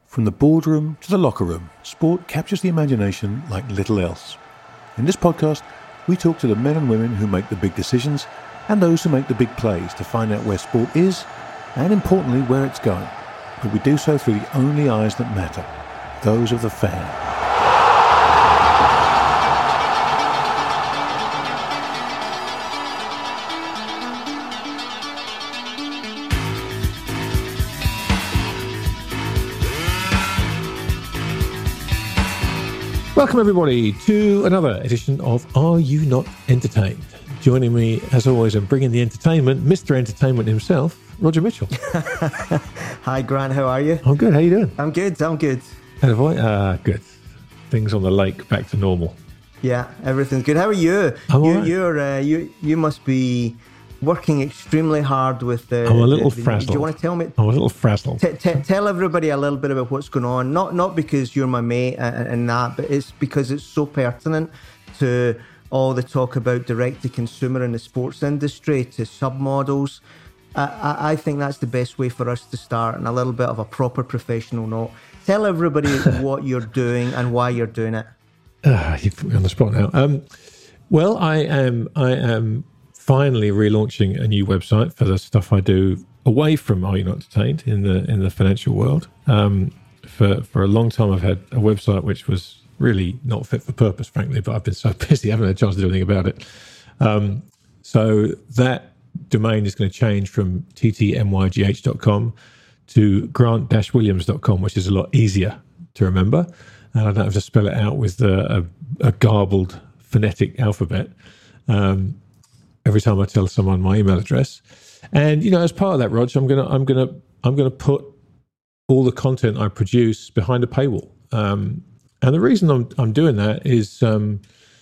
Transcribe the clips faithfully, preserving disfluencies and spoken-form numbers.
From the boardroom to the locker room, sport captures the imagination like little else. In this podcast, we talk to the men and women who make the big decisions and those who make the big plays to find out where sport is and, importantly, where it's going. But we do so through the only eyes that matter, those of the fan. Welcome, everybody, to another edition of Are You Not Entertained? Joining me, as always, and bringing the entertainment, Mister Entertainment himself, Roger Mitchell. Hi, Grant. How are you? I'm good. How you doing? I'm good. I'm good. How have I? Uh, good. Things on the lake back to normal. Yeah, everything's good. How are you? I'm you, all right. You're uh, you. You must be working extremely hard with the. I'm a little the, the, frazzled. Do you want to tell me? I'm a little frazzled. T- t- tell everybody a little bit about what's going on. Not not because you're my mate and, and that, but it's because it's so pertinent to all the talk about direct to consumer in the sports industry, to submodels. I, I, I think that's the best way for us to start, and a little bit of a proper professional note. Tell everybody what you're doing and why you're doing it. Uh, you put me on the spot now. Um, well, I am. I am. finally relaunching a new website for the stuff I do away from Are You Not Entertained in the in the financial world. Um, for for a long time, I've had a website which was really not fit for purpose, frankly, but I've been so busy, I haven't had a chance to do anything about it. Um, so that domain is going to change from t t m y g h dot com to grant dash williams dot com, which is a lot easier to remember. And I don't have to spell it out with a, a, a garbled phonetic alphabet. Um, every time I tell someone my email address. And, you know, as part of that, Rog, I'm going to, I'm going to, I'm going to put all the content I produce behind a paywall. Um, and the reason I'm, I'm doing that is, um,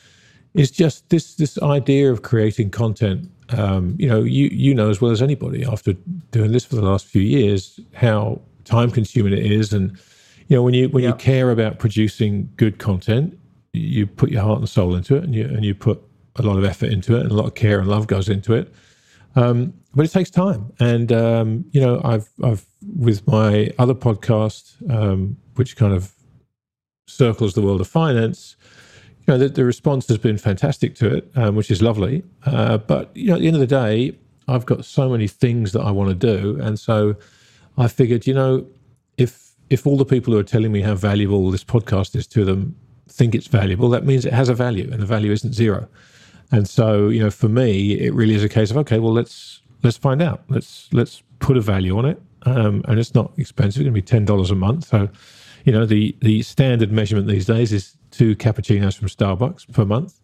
is just this, this idea of creating content. Um, you know, you, you know, as well as anybody after doing this for the last few years, how time consuming it is. And, you know, when you, when yeah. you care about producing good content, you put your heart and soul into it, and you, and you put a lot of effort into it, and a lot of care and love goes into it. Um, but it takes time. And, um, you know, I've, I've, with my other podcast, um, which kind of circles the world of finance, you know, the, the response has been fantastic to it, um, which is lovely. Uh, but, you know, at the end of the day, I've got so many things that I want to do. And so I figured, you know, if, if all the people who are telling me how valuable this podcast is to them think it's valuable, that means it has a value, and the value isn't zero. And so, you know, for me, it really is a case of, okay, well, let's let's find out. Let's let's put a value on it. Um, and it's not expensive. It's going to be ten dollars a month. So, you know, the, the standard measurement these days is two cappuccinos from Starbucks per month.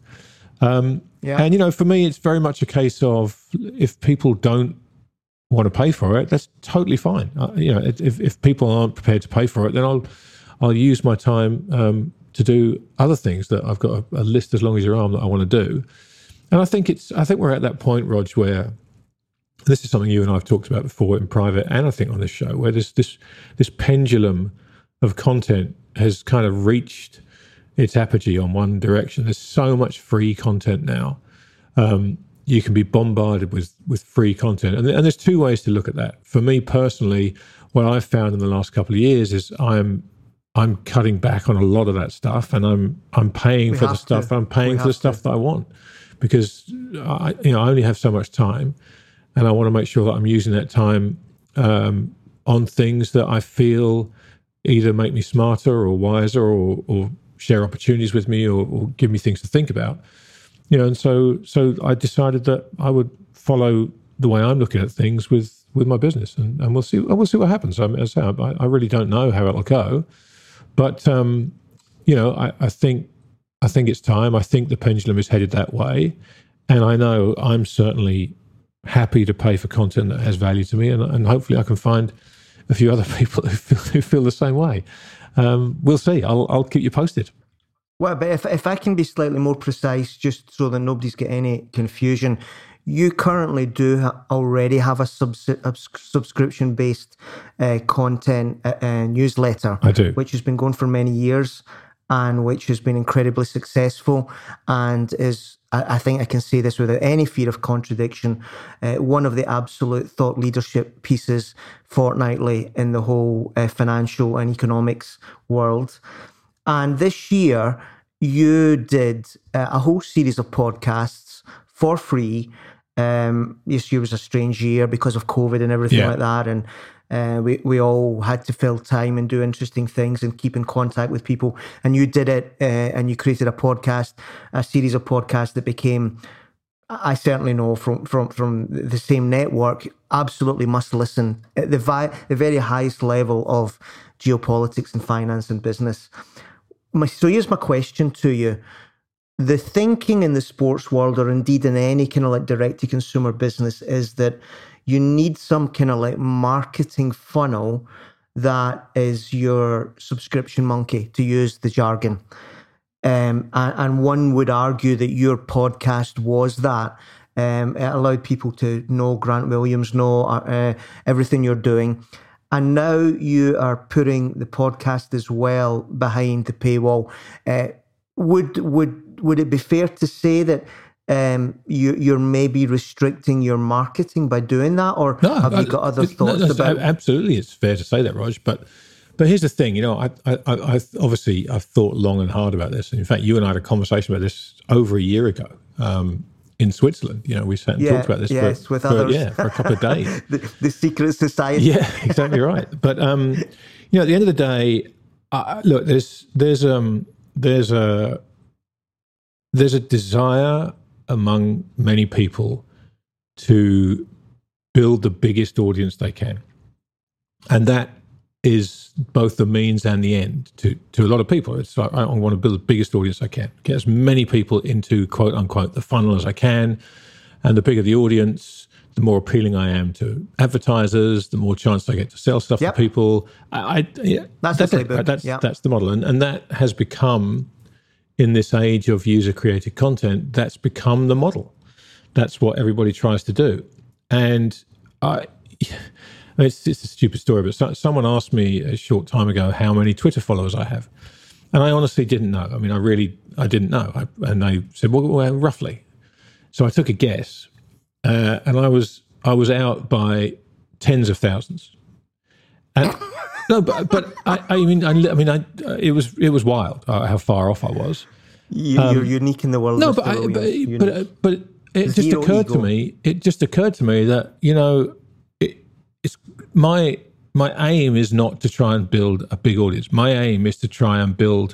Um, yeah. And, you know, for me, it's very much a case of if people don't want to pay for it, that's totally fine. Uh, you know, if, if people aren't prepared to pay for it, then I'll I'll use my time um, to do other things that I've got a, a list as long as your arm that I want to do. And I think it's. I think we're at that point, Rog, where this is something you and I have talked about before in private, and I think on this show, where this this this pendulum of content has kind of reached its apogee on one direction. There's so much free content now. Um, you can be bombarded with with free content, and, and there's two ways to look at that. For me personally, what I've found in the last couple of years is I'm I'm cutting back on a lot of that stuff, and I'm I'm paying We for the have stuff. to. I'm paying We for the have stuff to. that I want. Because I, you know, I only have so much time, and I want to make sure that I'm using that time um, on things that I feel either make me smarter or wiser, or, or share opportunities with me, or, or give me things to think about. You know, and so so I decided that I would follow the way I'm looking at things with, with my business, and, and we'll see we'll see what happens. I, as I, say, I, I really don't know how it'll go, but um, you know, I, I think. I think it's time. I think the pendulum is headed that way. And I know I'm certainly happy to pay for content that has value to me. And, and hopefully I can find a few other people who feel, who feel the same way. Um, we'll see. I'll, I'll keep you posted. Well, but if, if I can be slightly more precise, just so that nobody's got any confusion, you currently do ha- already have a, subs- a subscription-based uh, content uh, uh, newsletter. I do. Which has been going for many years, and which has been incredibly successful, and is I, I think I can say this without any fear of contradiction, uh, one of the absolute thought leadership pieces fortnightly in the whole uh, financial and economics world. And this year, you did uh, a whole series of podcasts for free. Um, this year was a strange year because of COVID and everything yeah. like that. And uh, we, we all had to fill time and do interesting things and keep in contact with people. And you did it uh, and you created a podcast, a series of podcasts that became, I certainly know from, from, from the same network, absolutely must listen at the, vi- the very highest level of geopolitics and finance and business. My, so here's my question to you. The thinking in the sports world, or indeed in any kind of like direct-to-consumer business, is that you need some kind of like marketing funnel that is your subscription monkey, to use the jargon. Um, and, and one would argue that your podcast was that. Um, it allowed people to know Grant Williams, know uh, everything you're doing. And now you are putting the podcast as well behind the paywall. Uh, would would would it be fair to say that um, you, you're maybe restricting your marketing by doing that, or no, have I, you got other no, thoughts no, about? Absolutely, it's fair to say that, Rog. But but here's the thing, you know, I, I, I obviously I've thought long and hard about this, and in fact, you and I had a conversation about this over a year ago. Um, in Switzerland, you know, we sat and yeah, talked about this yes, for, with for, others. yeah, for a couple of days. the, the secret society. Yeah, exactly right. But um, you know, at the end of the day, uh, look, there's there's um there's a there's a desire among many people to build the biggest audience they can, and that is both the means and the end to, to a lot of people. It's like, I want to build the biggest audience I can, get as many people into quote unquote the funnel as I can. And the bigger the audience, the more appealing I am to advertisers, the more chance I get to sell stuff yep. to people. I, I yeah, that's that's the it. playbook. That's, yep. that's the model. And, and that has become, in this age of user created content, that's become the model. That's what everybody tries to do. And I, I mean, it's, it's a stupid story, but so, someone asked me a short time ago how many Twitter followers I have. And I honestly didn't know. I mean, I really, I didn't know. I, and they said, well, well, roughly. So I took a guess, uh, and I was, I was out by tens of thousands. And no, but, but I, I mean, I, I mean, I, it was, it was wild uh, how far off I was. You, um, you're unique in the world. No, but, I, but, but, but it Zero just occurred ego. to me, it just occurred to me that, you know, It's my my aim is not to try and build a big audience. My aim is to try and build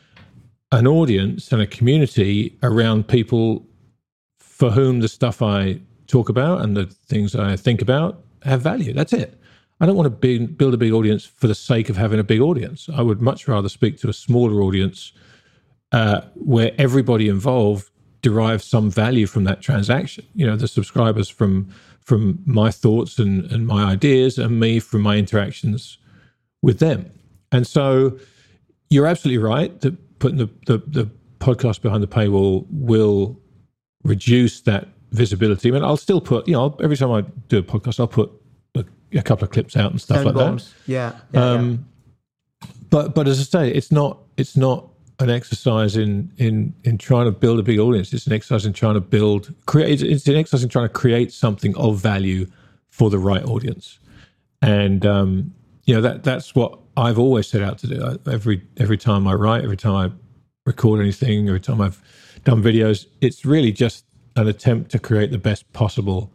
an audience and a community around people for whom the stuff I talk about and the things I think about have value. That's it. I don't want to be, build a big audience for the sake of having a big audience. I would much rather speak to a smaller audience uh, where everybody involved derives some value from that transaction. You know, the subscribers from from my thoughts and, and my ideas, and me from my interactions with them. And so you're absolutely right that putting the, the, the podcast behind the paywall will reduce that visibility. I mean, I'll still put, you know, I'll, every time I do a podcast, I'll put a, a couple of clips out and stuff Sound like bombs. that. Yeah. yeah, um, yeah. But but as I say, it's not it's not an exercise in in in trying to build a big audience. It's an exercise in trying to build create. It's an exercise in trying to create something of value for the right audience, and um, you know that that's what I've always set out to do. I, every every time I write, every time I record anything, every time I've done videos, it's really just an attempt to create the best possible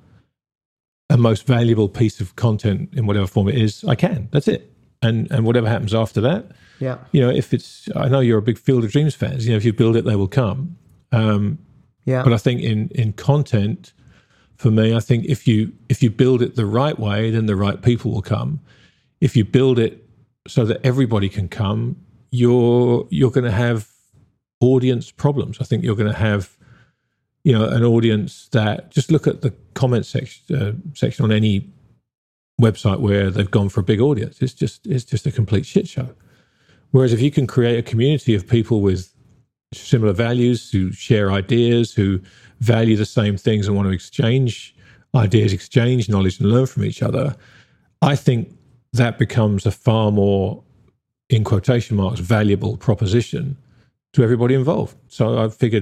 and most valuable piece of content in whatever form it is I can. That's it, and and whatever happens after that. Yeah, you know, if it's, I know you're a big Field of Dreams fans. You know, if you build it, they will come. Um, yeah. But I think in in content, for me, I think if you if you build it the right way, then the right people will come. If you build it so that everybody can come, you're you're going to have audience problems. I think you're going to have, you know, an audience that just look at the comment section uh, section on any website where they've gone for a big audience. It's just it's just a complete shit show. Whereas if you can create a community of people with similar values, who share ideas, who value the same things and want to exchange ideas, exchange knowledge and learn from each other, I think that becomes a far more, in quotation marks, valuable proposition to everybody involved. So I figured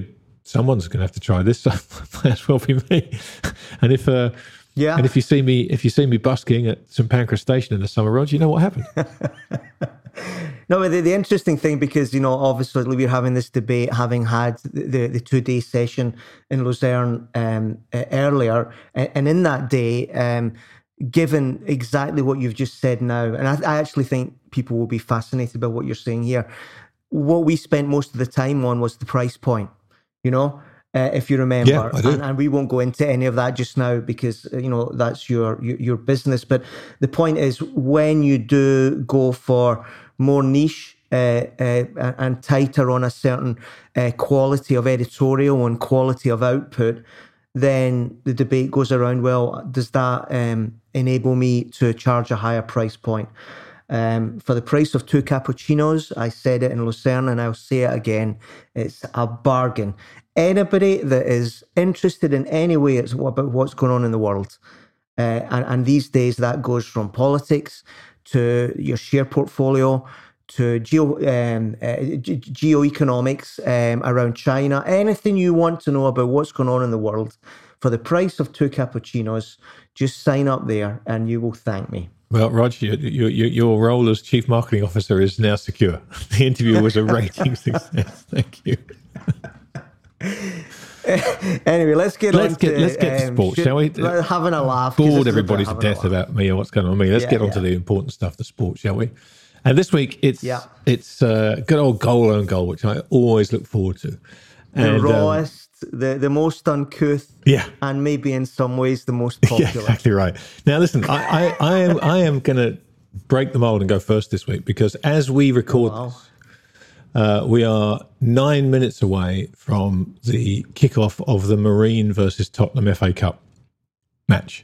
someone's going to have to try this. So it might as well be me. And if uh, yeah, and if you see me if you see me busking at St Pancras Station in the summer, Rod, you know what happened. No, the, the interesting thing, because, you know, obviously we're having this debate, having had the, the two-day session in Luzerne um, uh, earlier, and, and in that day, um, given exactly what you've just said now, and I, I actually think people will be fascinated by what you're saying here, what we spent most of the time on was the price point, you know, uh, if you remember. Yeah, I do. And, and we won't go into any of that just now because, you know, that's your, your, your business. But the point is, when you do go for more niche uh, uh, and tighter on a certain uh, quality of editorial and quality of output, then the debate goes around, well, does that um, enable me to charge a higher price point? Um, for the price of two cappuccinos, I said it in Lucerne and I'll say it again, it's a bargain. Anybody that is interested in any way about what's going on in the world, uh, and, and these days that goes from politics to your share portfolio, to geo um, uh, ge- geoeconomics um, around China, anything you want to know about what's going on in the world, for the price of two cappuccinos, just sign up there and you will thank me. Well, Rog, your, your, your role as Chief Marketing Officer is now secure. The interview was a rating success. Thank you. Anyway, let's get let's on get, to... Let's get um, to sports, shall we? Having a laugh. Bored everybody to death about me or what's going on with me. Let's yeah, get on yeah. to the important stuff, the sport, shall we? And this week, it's yeah. it's uh, good old goal own goal, which I always look forward to. And, the rawest, um, the, the most uncouth, yeah, and maybe in some ways the most popular. Yeah, exactly right. Now, listen, I, I, I am I am going to break the mold and go first this week, because as we record wow. this, uh, we are nine minutes away from the kickoff of the Marine versus Tottenham F A Cup match.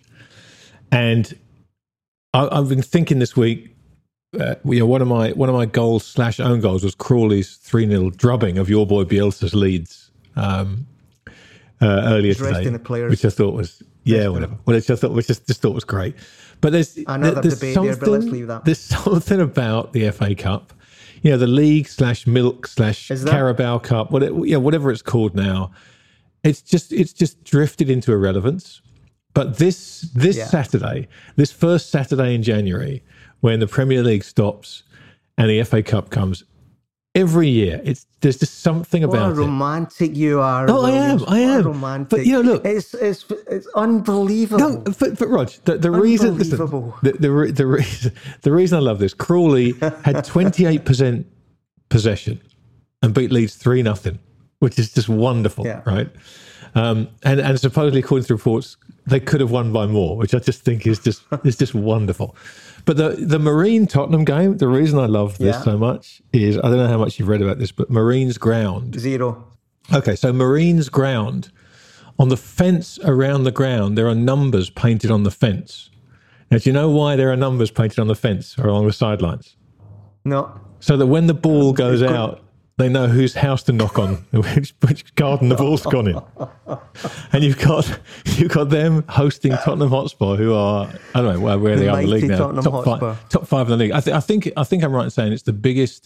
And I, I've been thinking this week, Uh, you know, one of my one of my goals slash own goals was Crawley's three nil drubbing of your boy Bielsa's Leeds um, uh, earlier today, which I thought was yeah, whatever. Well, which I thought which just, just thought was great. But there's another there's debate there, but let's leave that. There's something about the F A Cup, you know, the league slash milk slash Carabao Cup, whatever, you know, whatever it's called now. It's just it's just drifted into irrelevance. But this this yeah. Saturday, this first Saturday in January, when the Premier League stops and the F A Cup comes, every year, it's there's just something about it. What a romantic it. you are. Oh, Williams. I am, I am. What a romantic. But, you know, look. It's, it's, it's unbelievable. No, but, but Rog, the, the reason... Listen, the, the, the, reason, the reason I love this, Crawley had twenty-eight percent possession and beat Leeds three nothing, which is just wonderful, yeah. right? Um, and, and supposedly, according to reports, they could have won by more, which I just think is just is just wonderful. But the, the Marine Tottenham game, the reason I love this yeah. so much is, I don't know how much you've read about this, but Marine's ground. Zero. Okay, so Marine's ground, on the fence around the ground, there are numbers painted on the fence. Now, do you know why there are numbers painted on the fence or along the sidelines? No. So that when the ball goes out, they know whose house to knock on, which, which garden the ball's gone in. And you've got you've got them hosting Tottenham Hotspur, who are, I don't know where, where the they are in the league now. Tottenham top Hotspur. five, top five in the league. I, th- I think I think I'm right in saying it's the biggest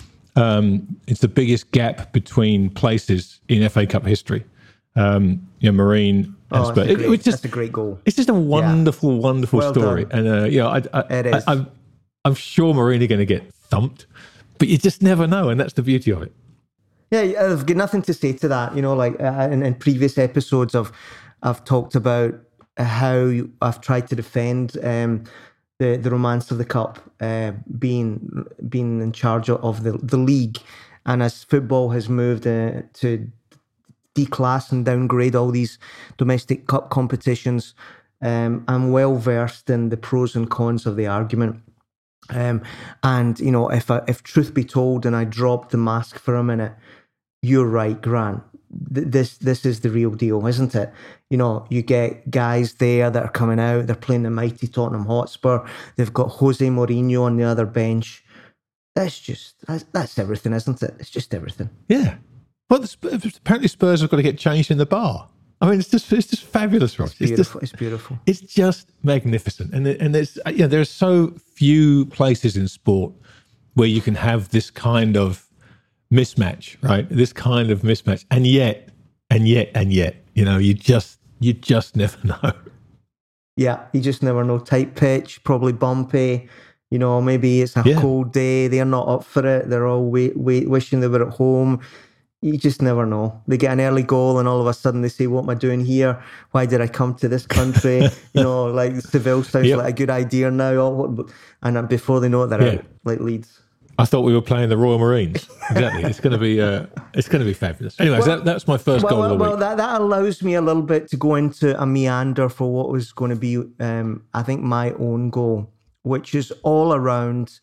um, it's the biggest gap between places in F A Cup history. Um, you know, Marine. Oh, Hotspur. that's, a great, it, it just, that's a great goal. It's just a wonderful, yeah. wonderful well story. Done. And uh, you know, I, I, it is. I, I'm I'm sure Marine are going to get thumped, but you just never know, and that's the beauty of it. Yeah, I've got nothing to say to that. You know, like uh, in, in previous episodes, I've I've talked about how I've tried to defend um, the the romance of the cup, uh, being being in charge of the the league, and as football has moved uh, to declass and downgrade all these domestic cup competitions, um, I'm well versed in the pros and cons of the argument. Um, and you know, if I, if truth be told, and I dropped the mask for a minute, you're right, Grant. Th- this this is the real deal, isn't it? You know, you get guys there that are coming out. They're playing the mighty Tottenham Hotspur. They've got Jose Mourinho on the other bench. That's just that's, that's everything, isn't it? It's just everything. Yeah. Well, the, apparently Spurs have got to get changed in the bar. I mean, it's just it's just fabulous, Ross. It's beautiful. It's, just, it's beautiful. It's just magnificent, and and there's you know, there are so few places in sport where you can have this kind of mismatch, right? This kind of mismatch, and yet And yet, and yet, you know, you just you just never know. Yeah, you just never know. Tight pitch, probably bumpy. You know, maybe it's a yeah. cold day. They're not up for it. They're all wait, wait, wishing they were at home. You just never know. They get an early goal and all of a sudden they say, what am I doing here? Why did I come to this country? You know, like Seville sounds yep. like a good idea now. And before they know it, they're yeah. out, like Leeds. I thought we were playing the Royal Marines. Exactly. It's going to be uh, it's going to be fabulous. Anyways, well, that, that's my first well, goal well, of the well, week. Well, that, that allows me a little bit to go into a meander for what was going to be, um, I think, my own goal, which is all around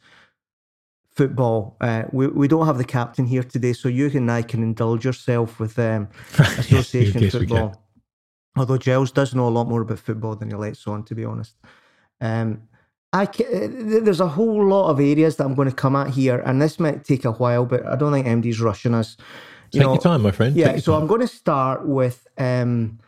football. Uh, we we don't have the captain here today, so you and I can indulge yourself with um, association yes, football. Although Giles does know a lot more about football than he lets on, to be honest. Um, I can, there's a whole lot of areas that I'm going to come at here, and this might take a while, but I don't think M D's rushing us. You Take know, your time, my friend. Yeah, so time. I'm going to start with um,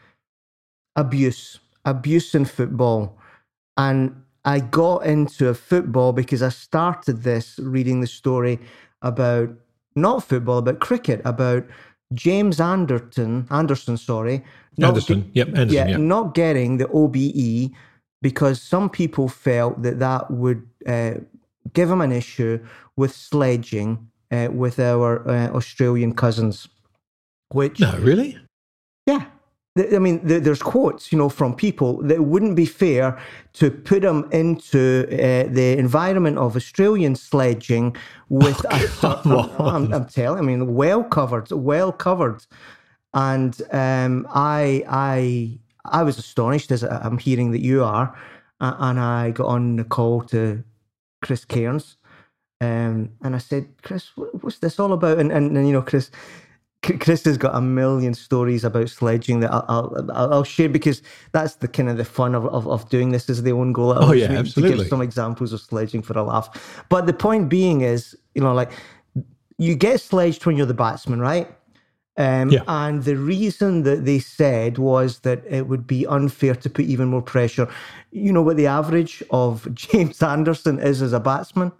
abuse, abuse in football, and I got into football because I started this reading the story about, not football, about cricket, about James Anderton, Anderson, sorry. Anderson, get, yep, Anderson, yeah, yep. not getting the O B E because some people felt that that would uh, give him an issue with sledging uh, with our uh, Australian cousins. Which No, really? Yeah. I mean, there's quotes, you know, from people that it wouldn't be fair to put them into uh, the environment of Australian sledging with, oh, a, I'm, I'm, I'm telling, I mean, well covered, well covered. And um, I, I, I was astonished, as I'm hearing that you are, uh, and I got on the call to Chris Cairns, um, and I said, Chris, what's this all about? And, and, and you know, Chris... Chris has got a million stories about sledging that I'll, I'll, I'll share because that's the kind of the fun of, of, of doing this as the own goal. Oh yeah, absolutely. To give some examples of sledging for a laugh. But the point being is, you know, like you get sledged when you're the batsman, right? Um, yeah. And the reason that they said was that it would be unfair to put even more pressure. You know what the average of James Anderson is as a batsman?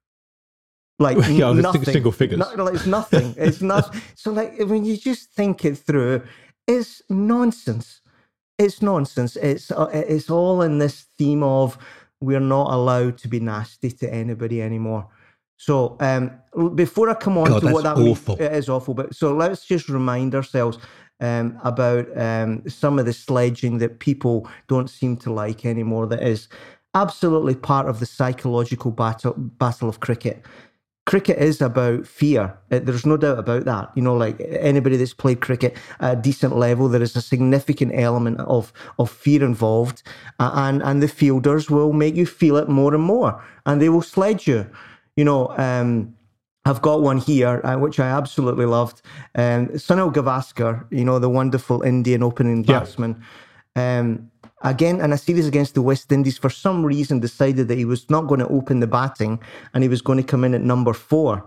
Like yeah, nothing, single figures. No, like it's nothing. It's not. So like when you just think it through, it's nonsense. It's nonsense. It's uh, it's all in this theme of we're not allowed to be nasty to anybody anymore. So um, before I come on God, to what that awful. means, it is awful. But so let's just remind ourselves um, about um, some of the sledging that people don't seem to like anymore. That is absolutely part of the psychological battle battle of cricket. Cricket is about fear. There's no doubt about that. You know, like anybody that's played cricket at a decent level, there is a significant element of, of fear involved. Uh, and, and the fielders will make you feel it more and more. And they will sledge you. You know, um, I've got one here, uh, which I absolutely loved. Um, Sunil Gavaskar, you know, the wonderful Indian opening yeah. batsman. Um, Again, in a series against the West Indies, for some reason decided that he was not going to open the batting and he was going to come in at number four.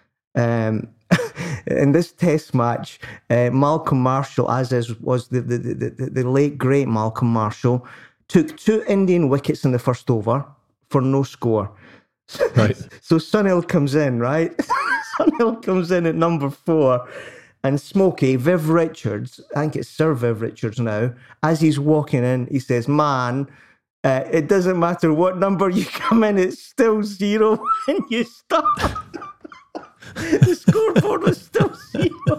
Um, in this test match, uh, Malcolm Marshall, as is, was the, the, the, the, the late, great Malcolm Marshall, took two Indian wickets in the first over for no score. Right. So Sunil comes in, right? Sunil comes in at number four. And Smokey, Viv Richards, I think it's Sir Viv Richards now, as he's walking in, he says, man, uh, it doesn't matter what number you come in, it's still zero when you start. The scoreboard was still zero.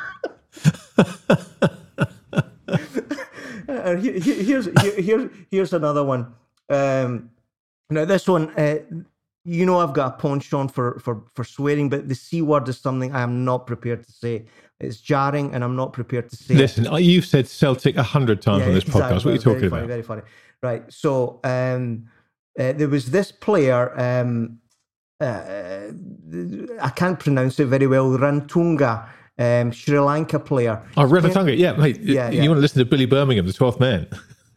uh, here, here's, here, here, here's another one. Um, now, this one... Uh, You know I've got a penchant for, for, for swearing, but the C word is something I am not prepared to say. It's jarring, and I'm not prepared to say Listen, it. Listen, you've said Celtic a hundred times yeah, on this exactly. podcast. What are you talking very funny, about? Very funny. Right. So um, uh, there was this player, um, uh, I can't pronounce it very well, Rantunga, um, Sri Lanka player. Oh, Rantunga, yeah, mate. Yeah, you yeah. want to listen to Billy Birmingham, the twelfth man.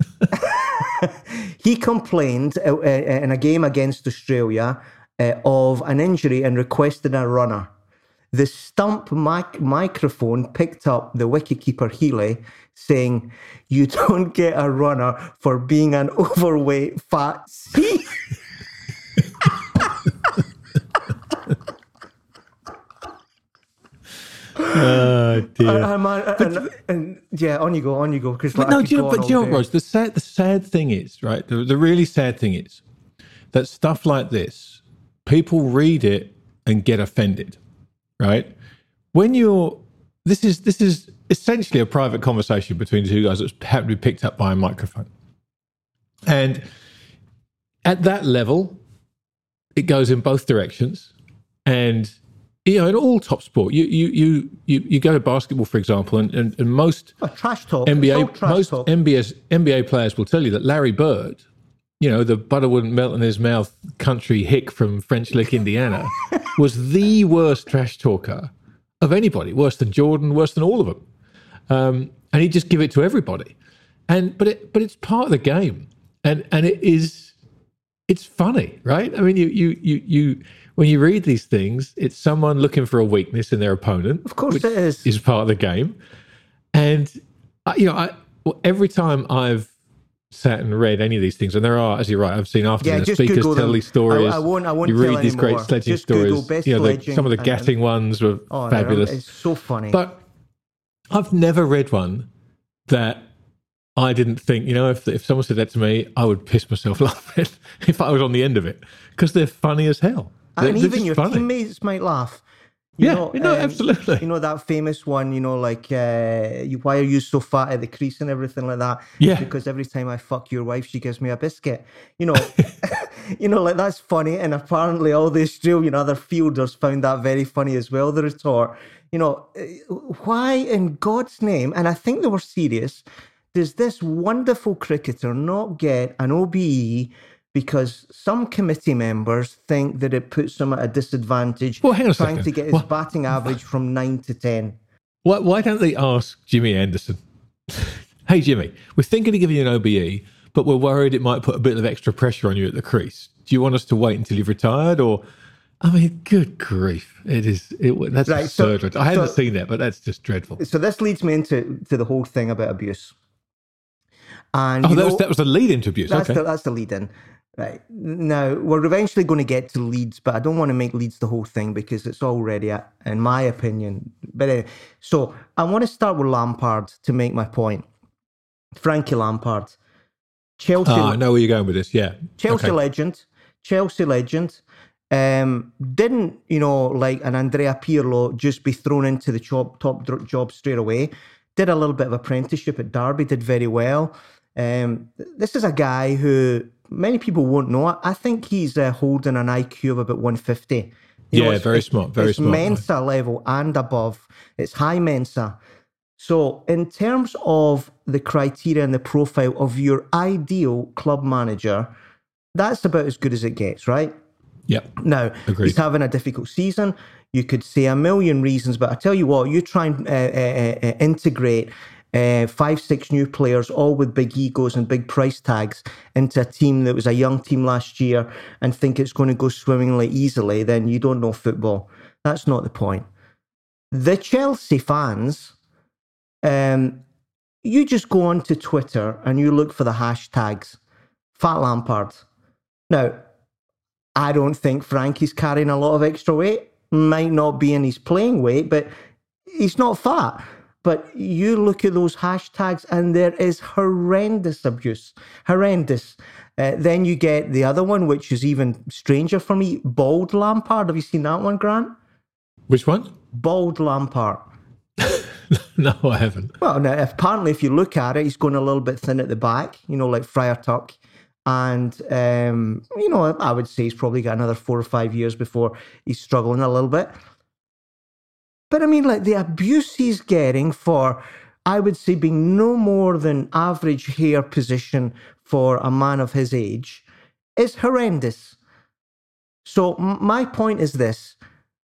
He complained uh, uh, in a game against Australia uh, of an injury and requested a runner. The stump mic- microphone picked up the wicketkeeper Healy saying, "You don't get a runner for being an overweight fat C." Oh dear. Uh, man, and, and Yeah, on you go, on you go. Because But like, no, do you know, but do you know, Rose, the sad, the sad thing is, right? The, the really sad thing is that stuff like this, people read it and get offended, right? When you're, this is this is essentially a private conversation between two guys that's happened to be picked up by a microphone, and at that level, it goes in both directions, and you know, in all top sport, you you you you, you go to basketball, for example, and and, and most oh, trash talk. N B A trash most talk. N B A N B A players will tell you that Larry Bird, you know, the butter wouldn't melt in his mouth country hick from French Lick, Indiana, was the worst trash talker of anybody, worse than Jordan, worse than all of them, um, and he'd just give it to everybody, and but it but it's part of the game, and and it is it's funny, right? I mean, you you you you. When you read these things, it's someone looking for a weakness in their opponent. Of course, it is. Is part of the game, and I, you know, I well, every time I've sat and read any of these things, and there are, as you're right, I've seen after Yeah, the just speakers Google tell them. these stories. I, I won't. I won't. You tell read these great anymore. sledging Just Google stories. best You know, the, sledging some of the and- Gatting and- ones were Oh, they're- fabulous. It's so funny. But I've never read one that I didn't think, you know, if if someone said that to me, I would piss myself laughing if I was on the end of it, because they're funny as hell. They're, and they're even just your funny. teammates might laugh. You Yeah, know, you know, um, absolutely. You know that famous one. You know, like uh, you, why are you so fat at the crease and everything like that? Yeah. Because every time I fuck your wife, she gives me a biscuit. You know, you know, like that's funny. And apparently, all the Australian other fielders found that very funny as well. The retort. You know, uh, why in God's name? And I think they were serious. Does this wonderful cricketer not get an O B E? Because some committee members think that it puts him at a disadvantage Well, hang on a trying second. to get his What- batting average from nine to ten. Why, why don't they ask Jimmy Anderson? Hey, Jimmy, we're thinking of giving you an O B E, but we're worried it might put a bit of extra pressure on you at the crease. Do you want us to wait until you've retired, or? I mean, good grief! It is. It, that's Right, so- absurd. I haven't so- seen that, but that's just dreadful. So this leads me into to the whole thing about abuse. And Oh, you that know, was that was the lead into abuse. that's Okay. the that's the lead in. Right. Now we're eventually going to get to Leeds, but I don't want to make Leeds the whole thing because it's already, a- in my opinion. But anyway, so I want to start with Lampard to make my point. Frankie Lampard, Chelsea. Ah, I know where you're going with this. Yeah. Chelsea Okay. legend, Chelsea legend, um, didn't, you know, like an Andrea Pirlo just be thrown into the job, top dr- job straight away. Did a little bit of apprenticeship at Derby, did very well. Um, this is a guy who many people won't know. I think he's uh, holding an I Q of about one fifty. You know, Yeah, it's- very it's- smart, very it's smart. Mensa level and above. It's high Mensa. So, in terms of the criteria and the profile of your ideal club manager, that's about as good as it gets, right? Yeah. Now, Agreed. he's having a difficult season. You could say a million reasons, but I tell you what, you try and uh, uh, uh, integrate uh, five, six new players, all with big egos and big price tags, into a team that was a young team last year and think it's going to go swimmingly easily, then you don't know football. That's not the point. The Chelsea fans, um, you just go onto Twitter and you look for the hashtags Fat Lampard. Now, I don't think Frankie's carrying a lot of extra weight. Might not be in his playing weight, but he's not fat. But you look at those hashtags and there is horrendous abuse. Horrendous. Uh, then you get the other one, which is even stranger for me, Bald Lampard. Have you seen that one, Grant? Which one? Bald Lampard. No, I haven't. Well, now, apparently, if you look at it, he's going a little bit thin at the back, you know, like Friar Tuck. And, um, you know, I would say he's probably got another four or five years before he's struggling a little bit. But I mean, like the abuse he's getting for, I would say, being no more than average hair position for a man of his age is horrendous. So m- my point is this.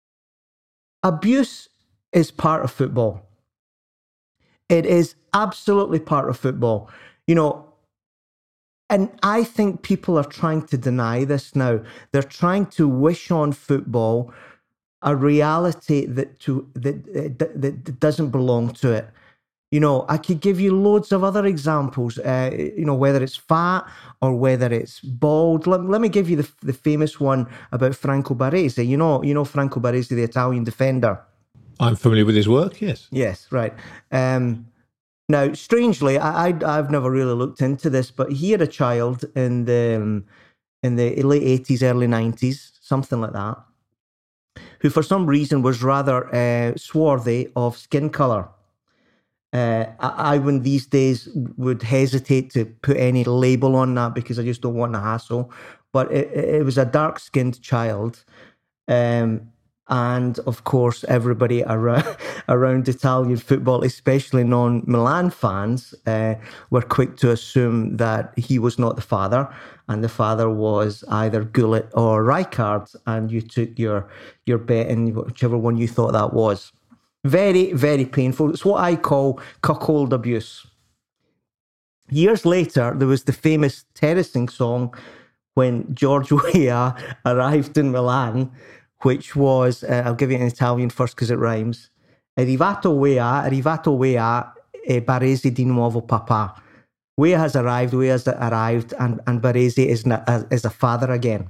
Abuse is part of football. It is absolutely part of football. You know, and I think people are trying to deny this now. They're trying to wish on football a reality that to that, that, that doesn't belong to it. You know, I could give you loads of other examples, uh, you know, whether it's fat or whether it's bald. Let, let me give you the, the famous one about Franco Baresi. You know, you know Franco Baresi, the Italian defender. I'm familiar with his work, yes. Yes, right. Um, Now, strangely, I, I I've never really looked into this, but he had a child in the um, in the late eighties, early nineties, something like that, who for some reason was rather uh, swarthy of skin colour. Uh, I, I, when these days, would hesitate to put any label on that because I just don't want the hassle. But it, it was a dark-skinned child. Um, and, of course, everybody around, around Italian football, especially non-Milan fans, uh, were quick to assume that he was not the father, and the father was either Gullit or Rijkaard, and you took your, your bet in whichever one you thought that was. Very, very painful. It's what I call cuckold abuse. Years later, there was the famous terracing song when George Weah arrived in Milan, which was, uh, I'll give you an Italian first because it rhymes. Arrivato Weah, arrivato Weah, e Baresi di nuovo papà. Weah has arrived, Weah has arrived, and, and Baresi is, na, is a father again.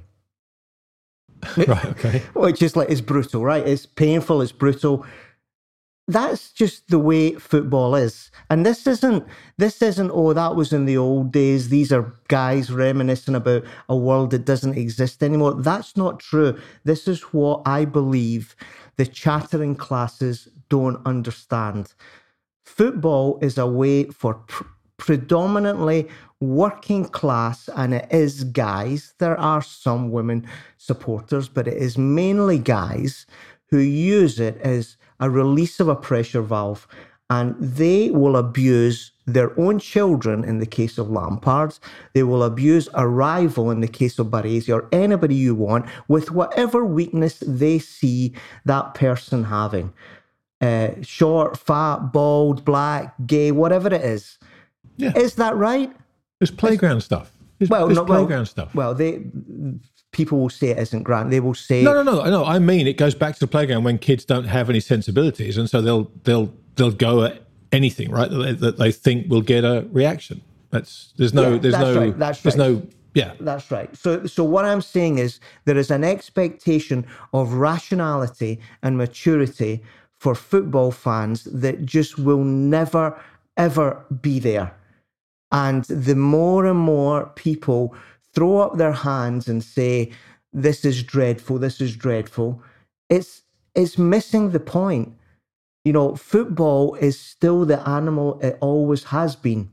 Right, okay. Which is like, it's brutal, right? It's painful, it's brutal. That's just the way football is. And this isn't, this isn't, oh, that was in the old days. These are guys reminiscing about a world that doesn't exist anymore. That's not true. This is what I believe the chattering classes don't understand. Football is a way for pr- predominantly working class, and it is guys. There are some women supporters, but it is mainly guys who use it as a release of a pressure valve, and they will abuse their own children in the case of Lampard. They will abuse a rival in the case of Baresi, or anybody you want, with whatever weakness they see that person having. Uh, short, fat, bald, black, gay, whatever it is. Yeah. Is that right? It's playground it's, stuff. It's, well, it's no, playground well, stuff. Well, they... people will say it isn't, Grant. They will say no, no, no, no. I mean, it goes back to the playground when kids don't have any sensibilities, and so they'll they'll they'll go at anything, right? That they, that they think will get a reaction. That's there's no yeah, there's that's no right, that's there's right. no yeah. That's right. So so what I'm saying is there is an expectation of rationality and maturity for football fans that just will never ever be there. And the more and more people throw up their hands and say, this is dreadful, this is dreadful, it's it's missing the point. You know, football is still the animal it always has been.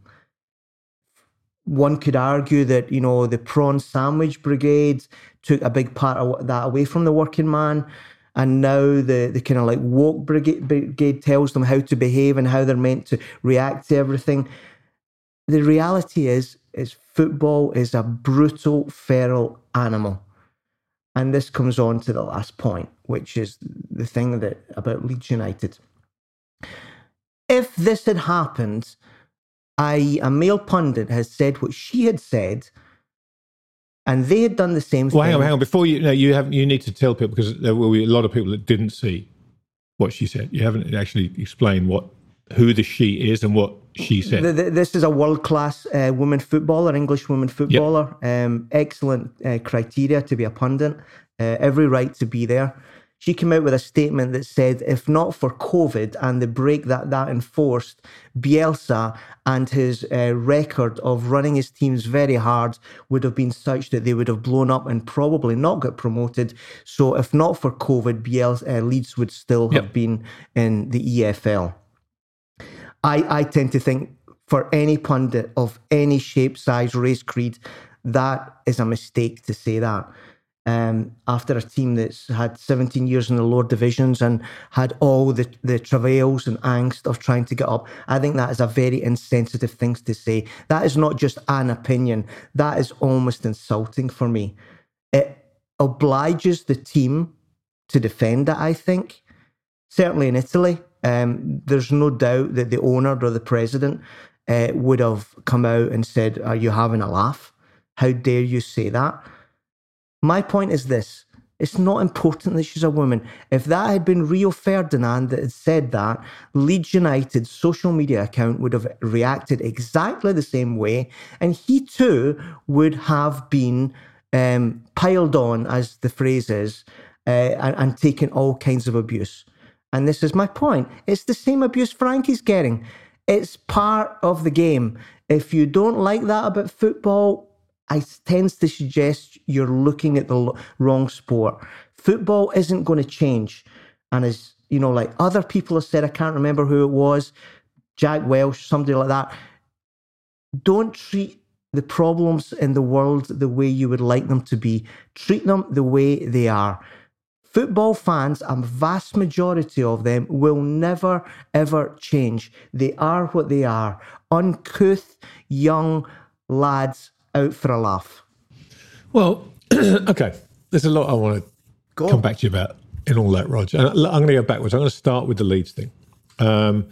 One could argue that, you know, the prawn sandwich brigade took a big part of that away from the working man, and now the, the kind of like woke brigade, brigade tells them how to behave and how they're meant to react to everything. The reality is, is football is a brutal, feral animal. And this comes on to the last point, which is the thing that about Leeds United. If this had happened, that is a male pundit has said what she had said, and they had done the same well, thing. Hang on, hang on. Before you, no, you have you need to tell people, because there will be a lot of people that didn't see what she said. You haven't actually explained what who the she is and what she said. The, the, this is a world-class uh, woman footballer, English woman footballer. Yep. Um, excellent uh, criteria to be a pundit. Uh, every right to be there. She came out with a statement that said, if not for COVID and the break that that enforced, Bielsa and his uh, record of running his teams very hard would have been such that they would have blown up and probably not got promoted. So if not for COVID, Bielsa, uh, Leeds would still have yep. been in the E F L. I, I tend to think for any pundit of any shape, size, race, creed, that is a mistake to say that. Um, after a team that's had seventeen years in the lower divisions and had all the, the travails and angst of trying to get up, I think that is a very insensitive thing to say. That is not just an opinion. That is almost insulting for me. It obliges the team to defend it, I think. Certainly in Italy, um, there's no doubt that the owner or the president uh, would have come out and said, are you having a laugh? How dare you say that? My point is this. It's not important that she's a woman. If that had been Rio Ferdinand that had said that, Leeds United's social media account would have reacted exactly the same way, and he too would have been um, piled on, as the phrase is, uh, and, and taken all kinds of abuse. And this is my point. It's the same abuse Frankie's getting. it's part of the game. If you don't like that about football, I tend to suggest you're looking at the wrong sport. Football isn't going to change. And as, you know, like other people have said, I can't remember who it was, Jack Welch, somebody like that, don't treat the problems in the world the way you would like them to be. Treat them the way they are. Football fans, a vast majority of them, will never, ever change. They are what they are. Uncouth, young lads out for a laugh. Well, okay. There's a lot I want to go come back to you about in all that, Roger. And I'm going to go backwards. I'm going to start with the Leeds thing. Um,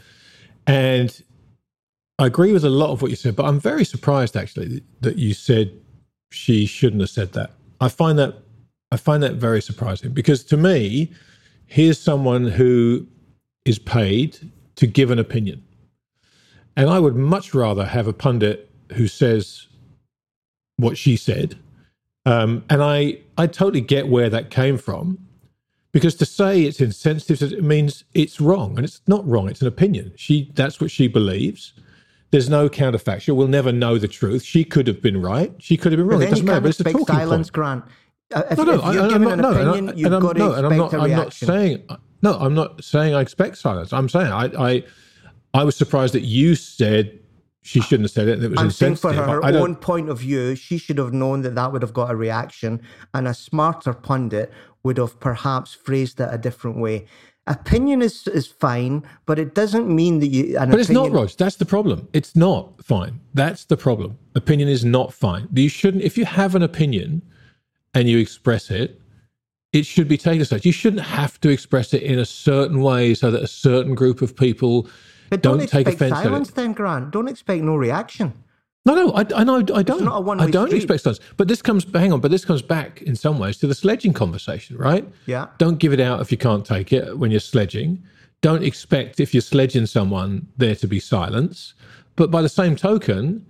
and I agree with a lot of what you said, but I'm very surprised, actually, that you said she shouldn't have said that. I find that I find that very surprising, because to me, here's someone who is paid to give an opinion. And I would much rather have a pundit who says what she said. Um, and I, I totally get where that came from, because to say it's insensitive, it means it's wrong. And it's not wrong. It's an opinion. She That's what she believes. There's no counterfactual. We'll never know the truth. She could have been right. She could have been wrong. But it doesn't matter, but it's a talking silence, point. Grant. Uh, if, no, no, if you're I, giving I'm an not, opinion, no, you've got to no, expect I'm not, a I'm not reaction. saying, no, I'm not saying I expect silence. I'm saying I, I, I was surprised that you said she shouldn't have said it and it was I'm insensitive. saying for her, I, I own point of view, she should have known that that would have got a reaction, and a smarter pundit would have perhaps phrased it a different way. Opinion is is fine, but it doesn't mean that you... An but it's opinion, not, Rog. That's the problem. It's not fine. That's the problem. Opinion is not fine. You shouldn't, if you have an opinion and you express it, it should be taken as such. You shouldn't have to express it in a certain way so that a certain group of people but don't, don't take expect offence silence at it. then, Grant. Don't expect no reaction. No, no, I, I know, I don't. It's not a one-way I don't street. expect silence. But this comes, hang on, but this comes back in some ways to the sledging conversation, right? Yeah. Don't give it out if you can't take it when you're sledging. Don't expect, if you're sledging someone, there to be silence. But by the same token,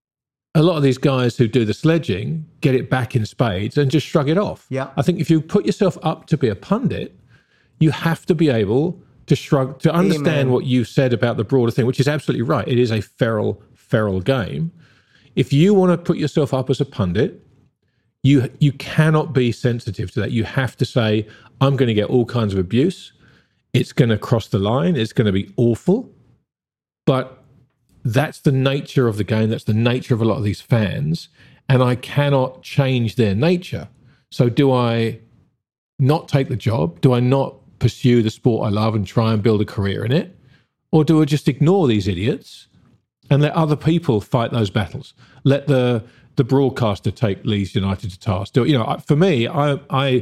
a lot of these guys who do the sledging get it back in spades and just shrug it off. Yeah. I think if you put yourself up to be a pundit, you have to be able to shrug, to understand Amen. what you've said about the broader thing, which is absolutely right. It is a feral, feral game. If you want to put yourself up as a pundit, you you cannot be sensitive to that. You have to say, I'm going to get all kinds of abuse. It's going to cross the line. It's going to be awful. But that's the nature of the game. That's the nature of a lot of these fans. And I cannot change their nature. So do I not take the job? Do I not pursue the sport I love and try and build a career in it? Or do I just ignore these idiots and let other people fight those battles? Let the the broadcaster take Leeds United to task. Do, you know, for me, I I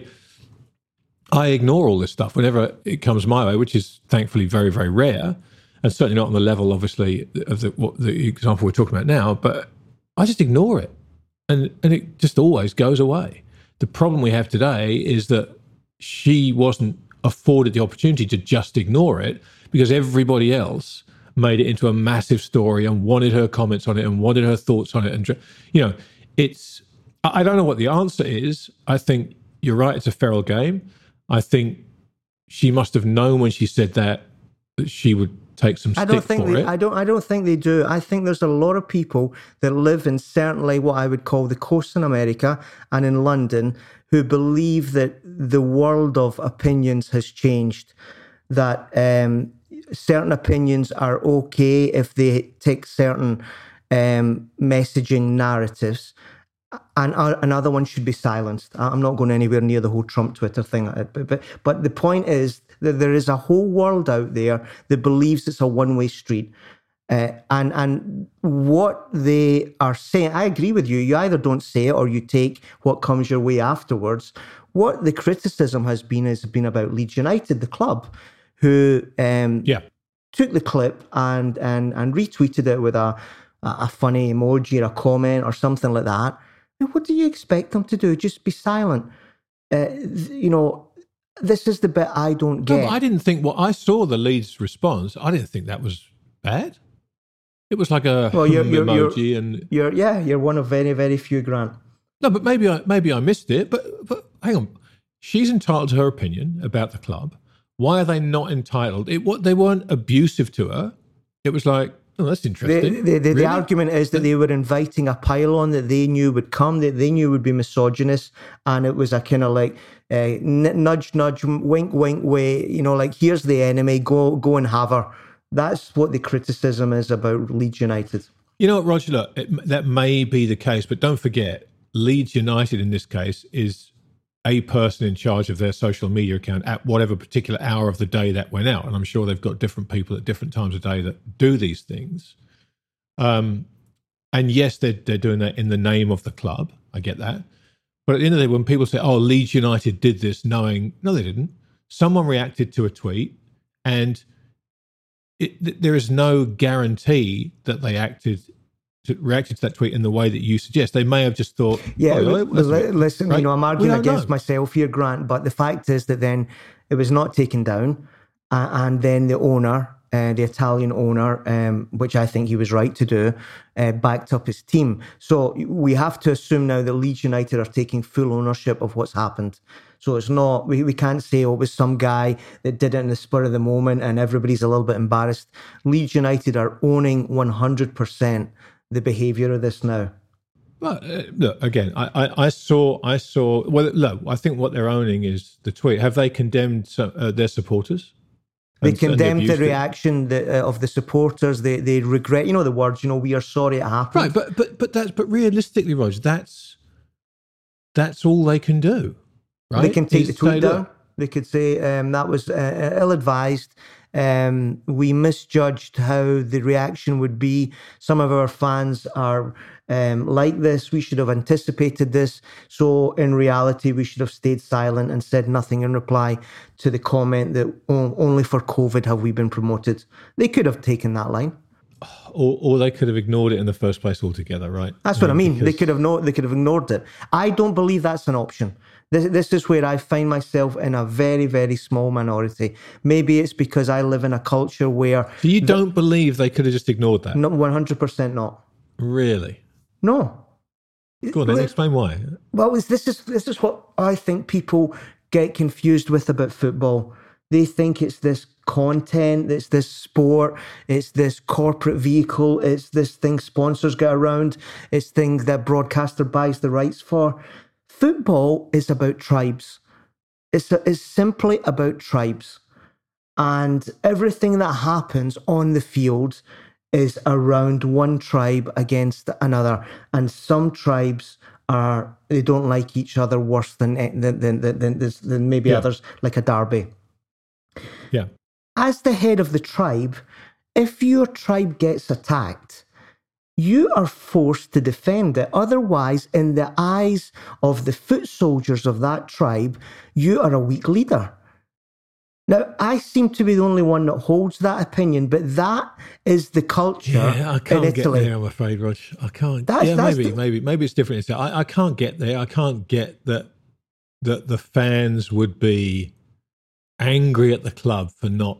I ignore all this stuff whenever it comes my way, which is thankfully very, very rare, and certainly not on the level, obviously, of the, what the example we're talking about now. But I just ignore it, and and it just always goes away. The problem we have today is that she wasn't afforded the opportunity to just ignore it because everybody else made it into a massive story and wanted her comments on it and wanted her thoughts on it. And, you know, it's, I don't know what the answer is. I think you're right. It's a feral game. I think she must have known when she said that, that she would take some stick I don't think for they, it. I don't. I don't think they do. I think there's a lot of people that live in certainly what I would call the coast in America and in London who believe that the world of opinions has changed. That um, certain opinions are okay if they take certain um, messaging narratives, and uh, another one should be silenced. I'm not going anywhere near the whole Trump Twitter thing, but, but but the point is that there is a whole world out there that believes it's a one-way street, uh, and and what they are saying, I agree with you. You either don't say it or you take what comes your way afterwards. What the criticism has been has been about Leeds United, the club, who um, yeah. took the clip and and and retweeted it with a a funny emoji or a comment or something like that. Now, what do you expect them to do? Just be silent? Uh, you know, this is the bit I don't get. No, but I didn't think, well, I saw the Leeds response. I didn't think that was bad. It was like a well, you're, you're, emoji you're, and you're yeah, you're one of very very few, Grant. No, but maybe I maybe I missed it. But but hang on, she's entitled to her opinion about the club. Why are they not entitled? It what they weren't abusive to her. It was like, Oh, that's interesting. The, the, the, really? the argument is that they were inviting a pylon that they knew would come, that they knew would be misogynist, and it was a kind of like uh, nudge, nudge, wink, wink way, you know, like, here's the enemy, go go and have her. That's what the criticism is about Leeds United. You know what, Roger, look, it, that may be the case, but don't forget, Leeds United in this case is a person in charge of their social media account at whatever particular hour of the day that went out. And I'm sure they've got different people at different times of day that do these things. Um, and yes, they're, they're doing that in the name of the club. I get that. But at the end of the day, when people say, oh, Leeds United did this knowing, no, they didn't. Someone reacted to a tweet, and it, there is no guarantee that they acted to, reacted to that tweet in the way that you suggest. They may have just thought, yeah, oh, well, well, li- listen, right? you know, I'm arguing against know. myself here, Grant, but the fact is that then it was not taken down, uh, and then the owner, uh, the Italian owner, um, which I think he was right to do, uh, backed up his team. So we have to assume now that Leeds United are taking full ownership of what's happened. So it's not, we, we can't say, oh, it was some guy that did it in the spur of the moment and everybody's a little bit embarrassed. Leeds United are owning one hundred percent the behaviour of this now. Well, uh, look, again, I, I, I saw, I saw, well, look, I think what they're owning is the tweet. Have they condemned some, uh, their supporters? They And, condemned and the reaction that, uh, of the supporters. They they regret, you know, the words, you know, we are sorry it happened. Right, but but but that's but realistically, Roger, that's that's all they can do. Right? They can take Is the tweet say, down. look, They could say um, that was uh, ill-advised. Um, we misjudged how the reaction would be. Some of our fans are um, like this. We should have anticipated this. So in reality, we should have stayed silent and said nothing in reply to the comment that oh, only for COVID have we been promoted. They could have taken that line. Or, or they could have ignored it in the first place altogether, right? That's what I mean. Because... They could have no, they could have ignored it. I don't believe that's an option. This, this is where I find myself in a very, very small minority. Maybe it's because I live in a culture where... So you don't the, believe they could have just ignored that? No, one hundred percent not. Really? No. Go on then, explain why. Well, this is this is what I think people get confused with about football. They think it's this content, it's this sport, it's this corporate vehicle, it's this thing sponsors get around, it's things that broadcaster buys the rights for. Football is about tribes. It's, it's simply about tribes. And everything that happens on the field is around one tribe against another. And some tribes are, they don't like each other worse than, than, than, than, than, than maybe yeah. others, like a derby. Yeah. As the head of the tribe, if your tribe gets attacked, you are forced to defend it. Otherwise, in the eyes of the foot soldiers of that tribe, you are a weak leader. Now, I seem to be the only one that holds that opinion, but that is the culture yeah, I can't in Italy. Get there, I'm afraid, Rog. I can't. That's, yeah, that's maybe, the... maybe, maybe it's different. I, I can't get there. I can't get that that the fans would be angry at the club for not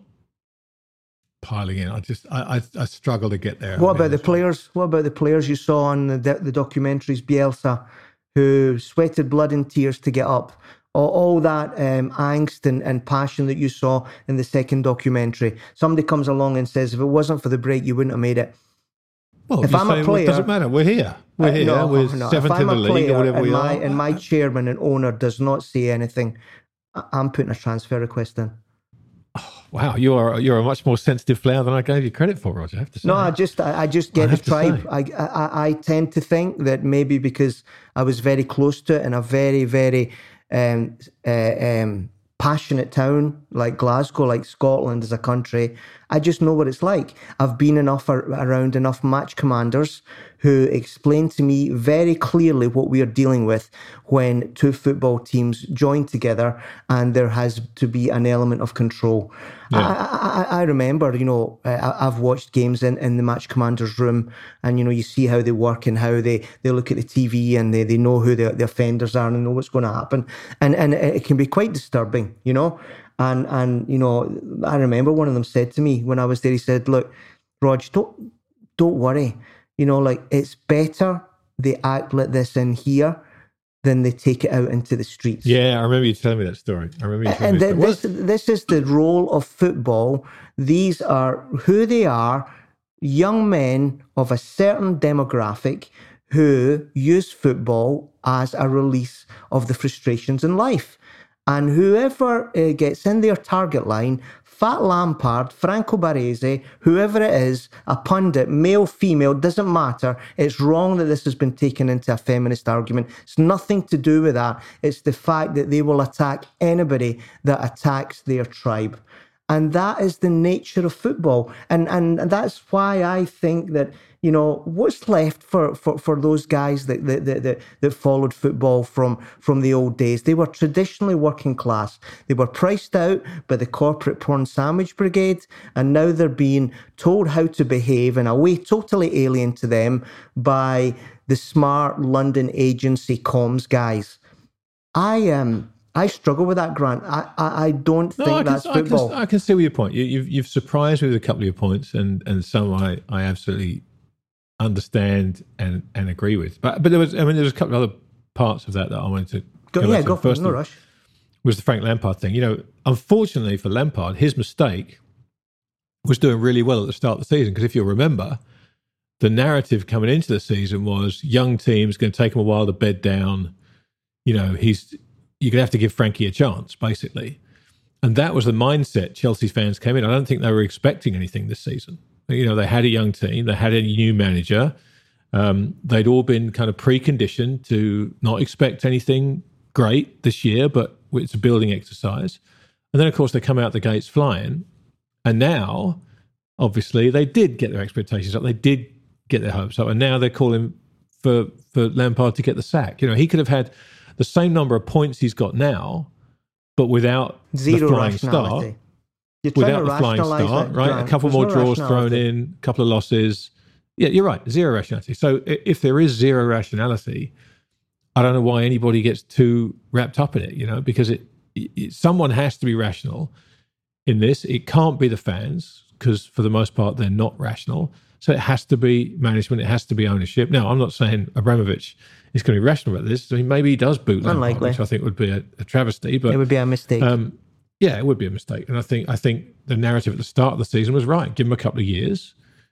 piling in. I just, I, I, I struggle to get there. What about the players? What about the players you saw on the, the documentaries, Bielsa, who sweated blood and tears to get up? All, all that um, angst and, and passion that you saw in the second documentary. Somebody comes along and says, if it wasn't for the break, you wouldn't have made it. Well, if I'm a player, it doesn't matter. We're here. We're here. Uh, no, We're no. seventh in the league or whatever and we my, are. And my chairman and owner does not say anything, I'm putting a transfer request in. Oh, wow, you are you're a much more sensitive player than I gave you credit for, Roger. I have to say. No, I just I, I just get I the tribe. I, I I tend to think that maybe because I was very close to it in a very very um, uh, um, passionate town like Glasgow, like Scotland as a country, I just know what it's like. I've been enough ar- around enough match commanders who explain to me very clearly what we are dealing with when two football teams join together and there has to be an element of control. Yeah. I, I, I remember, you know, I, I've watched games in, in the match commander's room and, you know, you see how they work and how they, they look at the T V and they, they know who the, the offenders are and know what's going to happen. And, and it can be quite disturbing, you know. And, and you know, I remember one of them said to me when I was there, he said, look, Rog, don't, don't worry. You know, like, it's better they act like this in here than they take it out into the streets. Yeah, I remember you telling me that story. I remember you telling and me th- that this, this is the role of football. These are who they are. young men of a certain demographic who use football as a release of the frustrations in life. And whoever uh, gets in their target line, Fat Lampard, Franco Baresi, whoever it is, a pundit, male, female, doesn't matter. It's wrong that this has been taken into a feminist argument. It's nothing to do with that. It's the fact that they will attack anybody that attacks their tribe. And that is the nature of football. And and that's why I think that, you know, what's left for, for, for those guys that, that, that, that followed football from, from the old days? They were traditionally working class. They were priced out by the corporate porn sandwich brigade, and now they're being told how to behave in a way totally alien to them by the smart London agency comms guys. I am... Um, I struggle with that, Grant. I I, I don't think no, I that's can, football. I can, I can see your point. You, you've you've surprised me with a couple of your points, and, and some I, I absolutely understand and, and agree with. But but there was I mean there was a couple of other parts of that that I wanted to go. go Yeah, to. go for it. No rush. Was the Frank Lampard thing? You know, unfortunately for Lampard, his mistake was doing really well at the start of the season, because if you'll remember, the narrative coming into the season was young teams, going to take him a while to bed down. You know, he's you're going to have to give Frankie a chance, basically. And that was the mindset Chelsea fans came in. I don't think they were expecting anything this season. You know, they had a young team, they had a new manager. Um, they'd all been kind of preconditioned to not expect anything great this year, but it's a building exercise. And then, of course, they come out the gates flying. And now, obviously, they did get their expectations up. They did get their hopes up. And now they're calling for, for Lampard to get the sack. You know, he could have had the same number of points he's got now, but without Zero the flying start. Without the flying start, right? Grant. A couple There's more no draws thrown in, a couple of losses. Yeah, you're right. Zero rationality. So if there is zero rationality, I don't know why anybody gets too wrapped up in it, you know, because it, it someone has to be rational in this. It can't be the fans, because for the most part, they're not rational. So it has to be management. It has to be ownership. Now, I'm not saying Abramovich is going to be rational about this. I mean, maybe he does boot Lampard, which I think would be a, a travesty. But it would be a mistake. Um, yeah, it would be a mistake. And I think I think the narrative at the start of the season was right. Give him a couple of years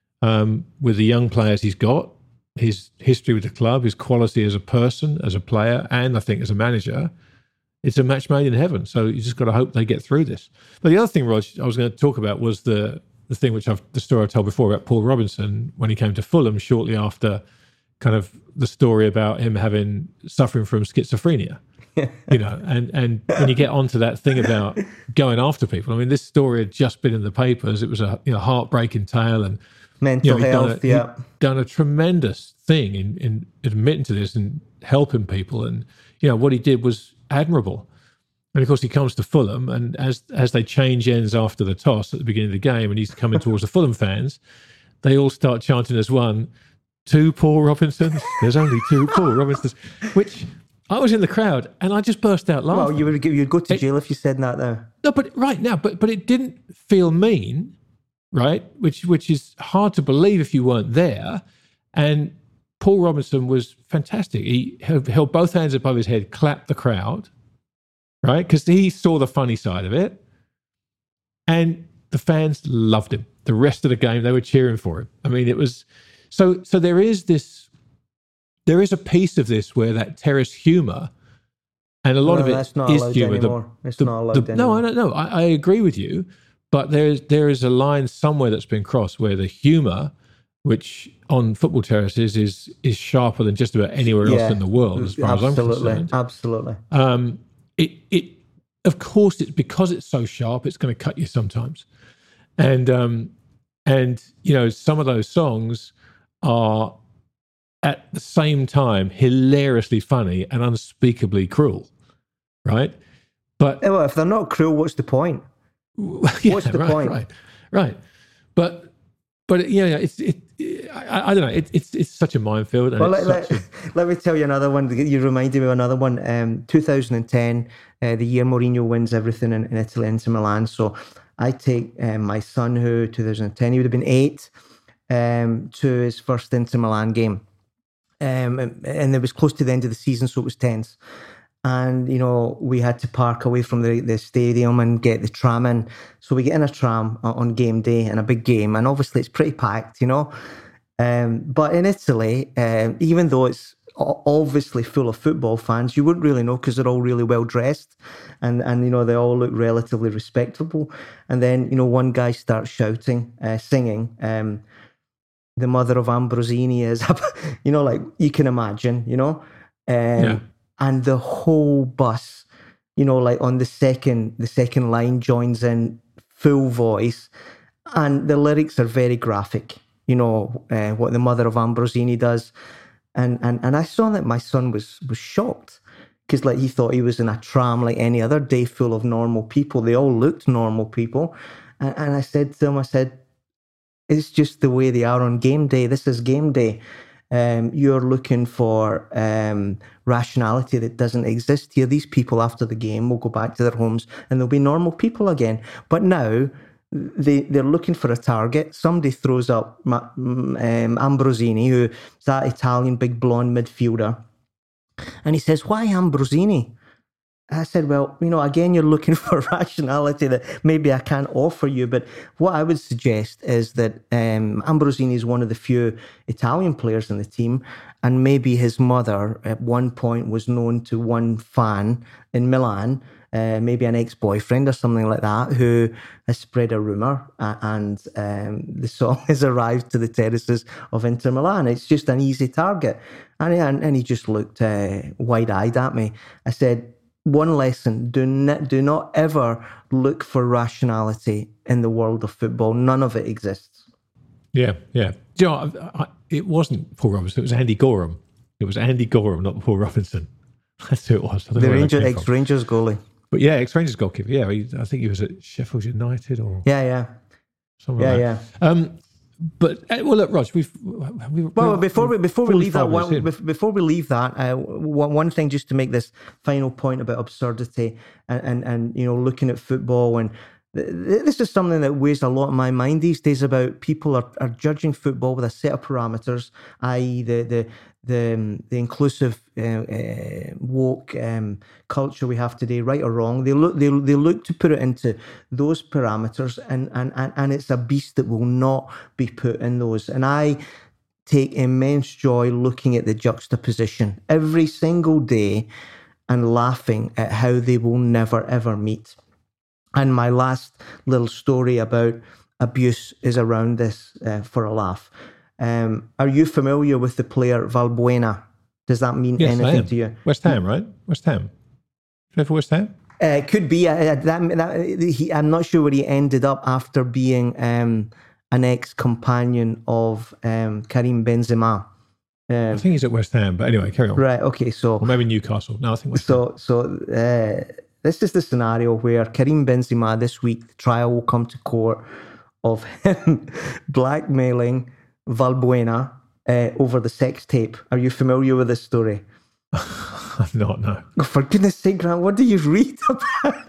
um, with the young players he's got, his history with the club, his quality as a person, as a player, and I think as a manager. It's a match made in heaven. So you just got to hope they get through this. But the other thing, Rog, I was going to talk about was the the thing which I've the story I told before about Paul Robinson when he came to Fulham shortly after, kind of the story about him having suffering from schizophrenia. You know, and and when you get onto that thing about going after people, I mean, this story had just been in the papers. It was a you know heartbreaking tale, and mental you know, health. done a, yeah, done a tremendous thing in in admitting to this and helping people, and you know what he did was admirable. And of course, he comes to Fulham, and as as they change ends after the toss at the beginning of the game, and he's coming towards the Fulham fans, they all start chanting as one, two Paul Robinsons. There's only two Paul Robinsons, which I was in the crowd, and I just burst out laughing. Well, you would you'd go to it, jail if you said that, though. No, but right now, but but it didn't feel mean, right? Which which is hard to believe if you weren't there. And Paul Robinson was fantastic. He held both hands above his head, clapped the crowd. Right, because he saw the funny side of it, and the fans loved him. The rest of the game, they were cheering for him. I mean, it was so. So there is this, there is a piece of this where that terrace humour, and a lot no, of it that's not is allowed humour. anymore. The, it's the, not allowed the, anymore. No, I don't know. I, I agree with you, but there is there is a line somewhere that's been crossed where the humour, which on football terraces is is sharper than just about anywhere else yeah, in the world, as far absolutely, as I'm concerned. Absolutely, um, It, it, of course, it's because it's so sharp, it's going to cut you sometimes. And, um, and you know, some of those songs are at the same time hilariously funny and unspeakably cruel, right? But yeah, well, if they're not cruel, what's the point? yeah, what's the right, point? Right, right. But, but yeah, yeah it's, it, I, I don't know. It, it's it's such a minefield. And well, it's let, such let, a... let me tell you another one. You reminded me of another one. Um, two thousand ten, uh, the year Mourinho wins everything in, in Italy, Inter Milan. So I take um, my son, who two thousand ten, he would have been eight, um, to his first Inter Milan game. Um, and, and it was close to the end of the season, so it was tense. And, you know, we had to park away from the, the stadium and get the tram in. So we get in a tram on game day in a big game. And obviously it's pretty packed, you know. Um, but in Italy, um, even though it's obviously full of football fans, you wouldn't really know because they're all really well dressed. And, and, you know, they all look relatively respectable. And then, you know, one guy starts shouting, uh, singing, um, the mother of Ambrosini is, you know, like you can imagine, you know. Um, yeah. And the whole bus, you know, like on the second, the second line joins in full voice, and the lyrics are very graphic. You know uh, what the mother of Ambrosini does, and and and I saw that my son was was shocked because like he thought he was in a tram like any other day, full of normal people. They all looked normal people, and, and I said to him, I said, it's just the way they are on game day. This is game day. Um, you're looking for um, rationality that doesn't exist here. These people after the game will go back to their homes and they'll be normal people again. But now they, they're looking for a target. Somebody throws up um, Ambrosini, who's that Italian big blonde midfielder. And he says, why Ambrosini? I said, well, you know, again, you're looking for rationality that maybe I can't offer you. But what I would suggest is that um, Ambrosini is one of the few Italian players in the team. And maybe his mother at one point was known to one fan in Milan, uh, maybe an ex-boyfriend or something like that, who has spread a rumour. Uh, and um, the song has arrived to the terraces of Inter Milan. It's just an easy target. And, and, and he just looked uh, wide-eyed at me. I said, one lesson, do not, do not ever look for rationality in the world of football. None of it exists. Yeah, yeah. Do you know, I, I, it wasn't Paul Robinson, it was Andy Gorham. It was Andy Gorham, not Paul Robinson. That's who it was. The Ranger, ex-Rangers goalie. But yeah, ex-Rangers goalkeeper. Yeah, he, I think he was at Sheffield United or... Yeah, yeah. Something yeah, like yeah. that. Um, But well, look, Rog, we've, we've well before we before we leave that one, in. before we leave that uh, one, one thing just to make this final point about absurdity and and, and you know looking at football, and th- this is something that weighs a lot in my mind these days about people are, are judging football with a set of parameters, that is the the the um, the inclusive uh, uh, woke um, culture we have today, right or wrong. They look they they look to put it into those parameters, and and and, and it's a beast that will not be put in those. And I take immense joy looking at the juxtaposition every single day and laughing at how they will never ever meet. And my last little story about abuse is around this uh, for a laugh. Um, are you familiar with the player Valbuena? Does that mean yes, anything to you? West Ham, right? West Ham. Play for West Ham? Uh, could be. Uh, that, that, he, I'm not sure where he ended up after being um, an ex-companion of um, Karim Benzema. Um, I think he's at West Ham, but anyway, carry on. Right, okay, so... Or maybe Newcastle. No, I think West so, Ham. So, uh, this is the scenario where Karim Benzema, this week, the trial will come to court of him blackmailing Valbuena uh, over the sex tape. Are you familiar with this story? I'm not, no. Oh, for goodness sake, Grant, what do you read about?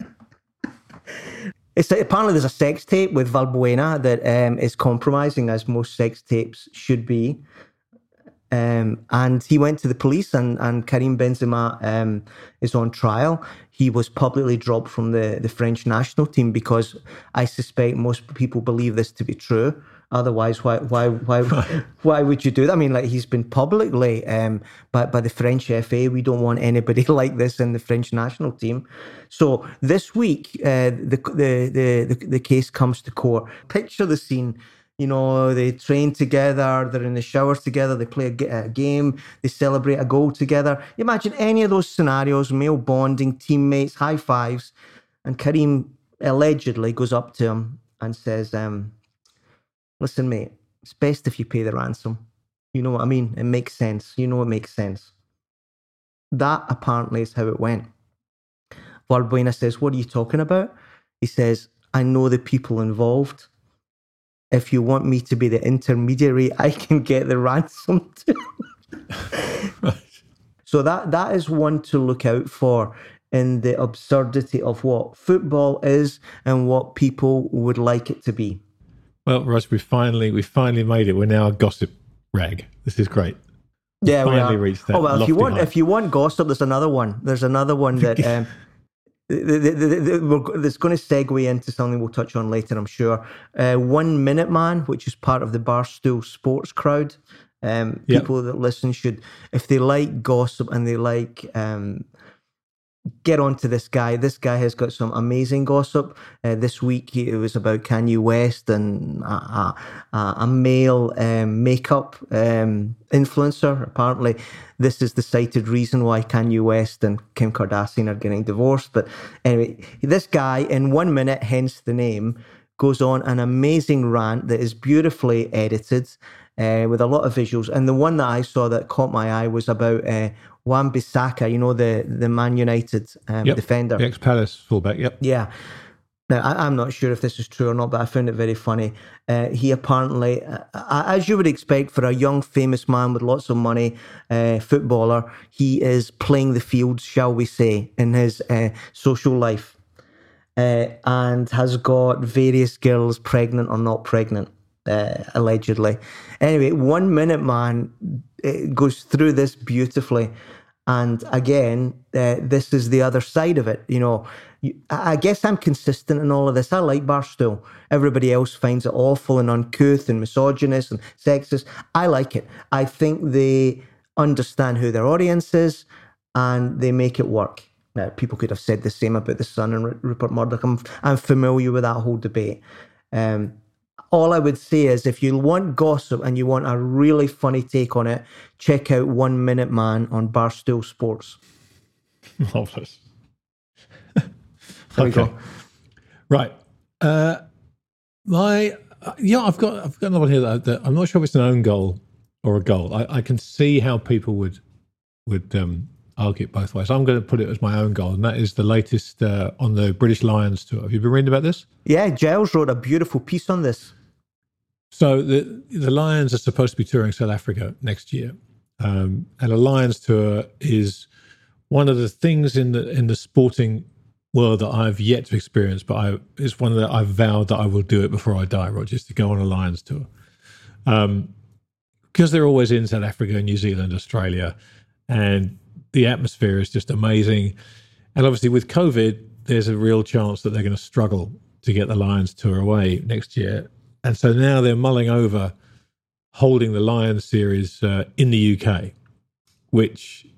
It's apparently there's a sex tape with Valbuena that um, is compromising, as most sex tapes should be. Um, and he went to the police, and, and Karim Benzema um, is on trial. He was publicly dropped from the, the French national team because I suspect most people believe this to be true. Otherwise, why why why why would you do that? I mean, like, he's been publicly um, by by the French F A. We don't want anybody like this in the French national team. So this week, uh, the, the the the the case comes to court. Picture the scene. You know, they train together, they're in the shower together, they play a, a game, they celebrate a goal together. Imagine any of those scenarios, male bonding, teammates, high fives, and Karim allegedly goes up to him and says, um, listen, mate, it's best if you pay the ransom. You know what I mean? It makes sense. You know it makes sense. That apparently is how it went. Valbuena says, what are you talking about? He says, I know the people involved. If you want me to be the intermediary, I can get the ransom too. Right. So that that is one to look out for in the absurdity of what football is and what people would like it to be. Well, Rog, we finally we finally made it. We're now a gossip rag. This is great. Yeah, we finally are. reached that. Oh well, if you want, height. if you want gossip, there's another one. There's another one that um, the, the, the, the, we're, that's going to segue into something we'll touch on later, I'm sure. Uh, One Minute Man, which is part of the Barstool Sports crowd. Um, Yep. People that listen should, if they like gossip and they like. Um, Get on to this guy. This guy has got some amazing gossip. Uh, this week he, it was about Kanye West and a, a, a male um, makeup um, influencer. Apparently, this is the cited reason why Kanye West and Kim Kardashian are getting divorced. But anyway, this guy, in one minute, hence the name, goes on an amazing rant that is beautifully edited uh, with a lot of visuals. And the one that I saw that caught my eye was about uh, Wan-Bissaka, you know, the, the Man United um, yep. defender. The ex-Palace fullback, yep. Yeah. Now, I, I'm not sure if this is true or not, but I found it very funny. Uh, he apparently, uh, as you would expect for a young, famous man with lots of money, uh, footballer, he is playing the field, shall we say, in his uh, social life. Uh, and has got various girls pregnant or not pregnant, uh, allegedly. Anyway, One Minute Man it goes through this beautifully. And again, uh, this is the other side of it. You know, you, I guess I'm consistent in all of this. I like Barstool. Everybody else finds it awful and uncouth and misogynist and sexist. I like it. I think they understand who their audience is and they make it work. Now, people could have said the same about The Sun and R- Rupert Murdoch. I'm, I'm familiar with that whole debate. Um, all I would say is if you want gossip and you want a really funny take on it, check out One Minute Man on Barstool Sports. Marvelous. There we Okay. go. Right. Uh, my uh, yeah, I've got I've got another one here that, that I'm not sure if it's an own goal or a goal. I, I can see how people would would um, argue it both ways. I'm going to put it as my own goal, and that is the latest uh, on the British Lions tour. Have you been reading about this? Yeah, Giles wrote a beautiful piece on this. So the the Lions are supposed to be touring South Africa next year, um, and a Lions tour is one of the things in the in the sporting world that I've yet to experience, but I it's one that I've vowed that I will do it before I die, Roger, is to go on a Lions tour. Um, because they're always in South Africa, New Zealand, Australia, and the atmosphere is just amazing. And obviously with COVID, there's a real chance that they're going to struggle to get the Lions tour away next year. And so now they're mulling over holding the Lions series uh, in the U K, which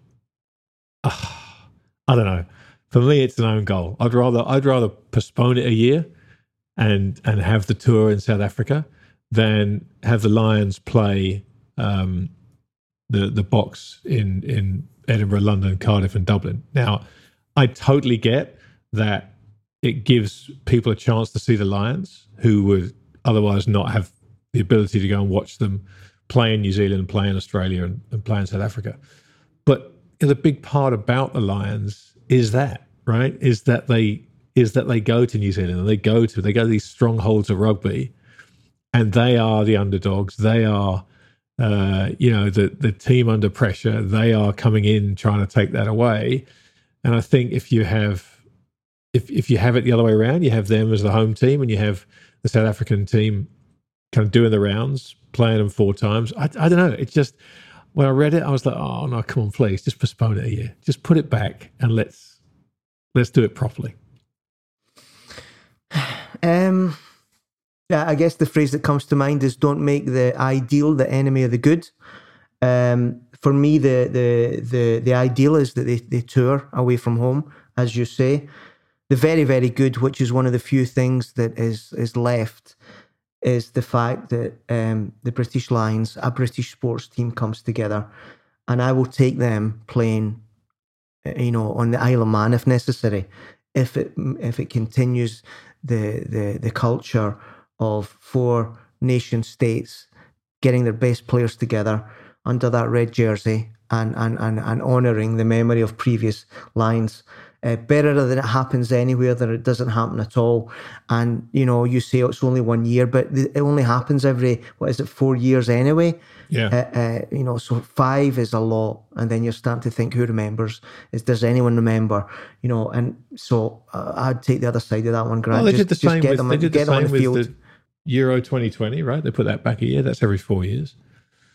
uh, I don't know. For me, it's an own goal. I'd rather I'd rather postpone it a year and and have the tour in South Africa than have the Lions play um, the the box in in Edinburgh, London, Cardiff, and Dublin. Now, I totally get that it gives people a chance to see the Lions who would otherwise not have the ability to go and watch them play in New Zealand, play in Australia, and, and play in South Africa. But the big part about the Lions is that, right? Is that they is that they go to New Zealand and they go to they go to these strongholds of rugby, and they are the underdogs. They are, uh, you know, the the team under pressure. They are coming in trying to take that away. And I think if you have if if you have it the other way around, you have them as the home team, and you have the South African team kind of doing the rounds, playing them four times. I, I don't know. It's just when I read it, I was like, oh no, come on, please, just postpone it a year. Just put it back and let's let's do it properly. Um, yeah, I guess the phrase that comes to mind is "Don't make the ideal the enemy of the good." Um, for me, the the the the ideal is that they, they tour away from home, as you say. The very very good, which is one of the few things that is is left, is the fact that um, the British Lions, a British sports team, comes together, and I will take them playing, you know, on the Isle of Man if necessary, if it if it continues the the the culture of four nation states getting their best players together under that red jersey and and and, and honouring the memory of previous Lions. Uh, better than it happens anywhere than it doesn't happen at all. And, you know, you say it's only one year, but it only happens every, what is it, four years anyway? Yeah. Uh, uh, you know, so five is a lot. And then you're starting to think, who remembers? Is Does anyone remember? You know, and so uh, I'd take the other side of that one, Grant. Well, they just, did the just same get with, them, they did get the them on same the field. with the Euro twenty twenty, right? They put that back a year. That's every four years.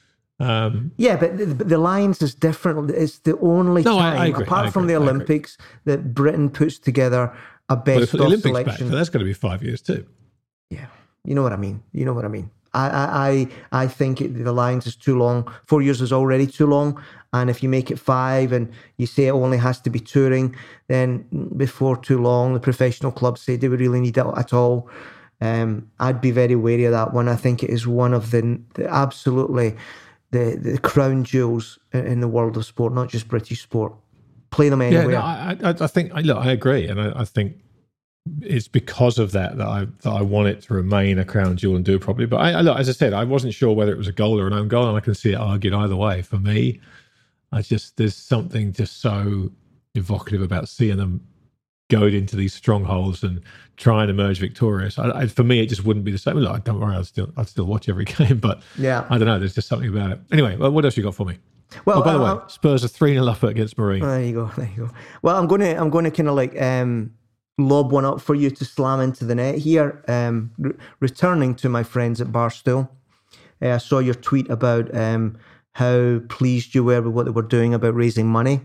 Um, yeah, but the, the Lions is different. It's the only no, time, I, I agree, apart I from agree, the Olympics, that Britain puts together a well, best they put the of Olympics selection. back, so that's going to be five years too. Yeah, you know what I mean. You know what I mean. I I I I think it, the Lions is too long. Four years is already too long. And if you make it five and you say it only has to be touring, then before too long, the professional clubs say, do we really need it at all? Um, I'd be very wary of that one. I think it is one of the, the absolutely the, the crown jewels in the world of sport, not just British sport. Play them anywhere. Yeah, no, I, I think, look, I agree. And I, I think it's because of that that I that I want it to remain a crown jewel and do it properly. But I, I look, as I said, I wasn't sure whether it was a goal or an own goal, and I can see it argued either way. For me, I just there's something just so evocative about seeing them go into these strongholds and try and emerge victorious. I, I, for me, it just wouldn't be the same. Look, don't worry, I'd still I'd still watch every game, but yeah, I don't know. There's just something about it. Anyway, well, what else you got for me? Well, oh, by the uh, way, Spurs are three nil up against Marine. There you go. There you go. Well, I'm gonna I'm gonna kind of like um, lob one up for you to slam into the net here. Um, re- returning to my friends at Barstool, uh, I saw your tweet about um, how pleased you were with what they were doing about raising money.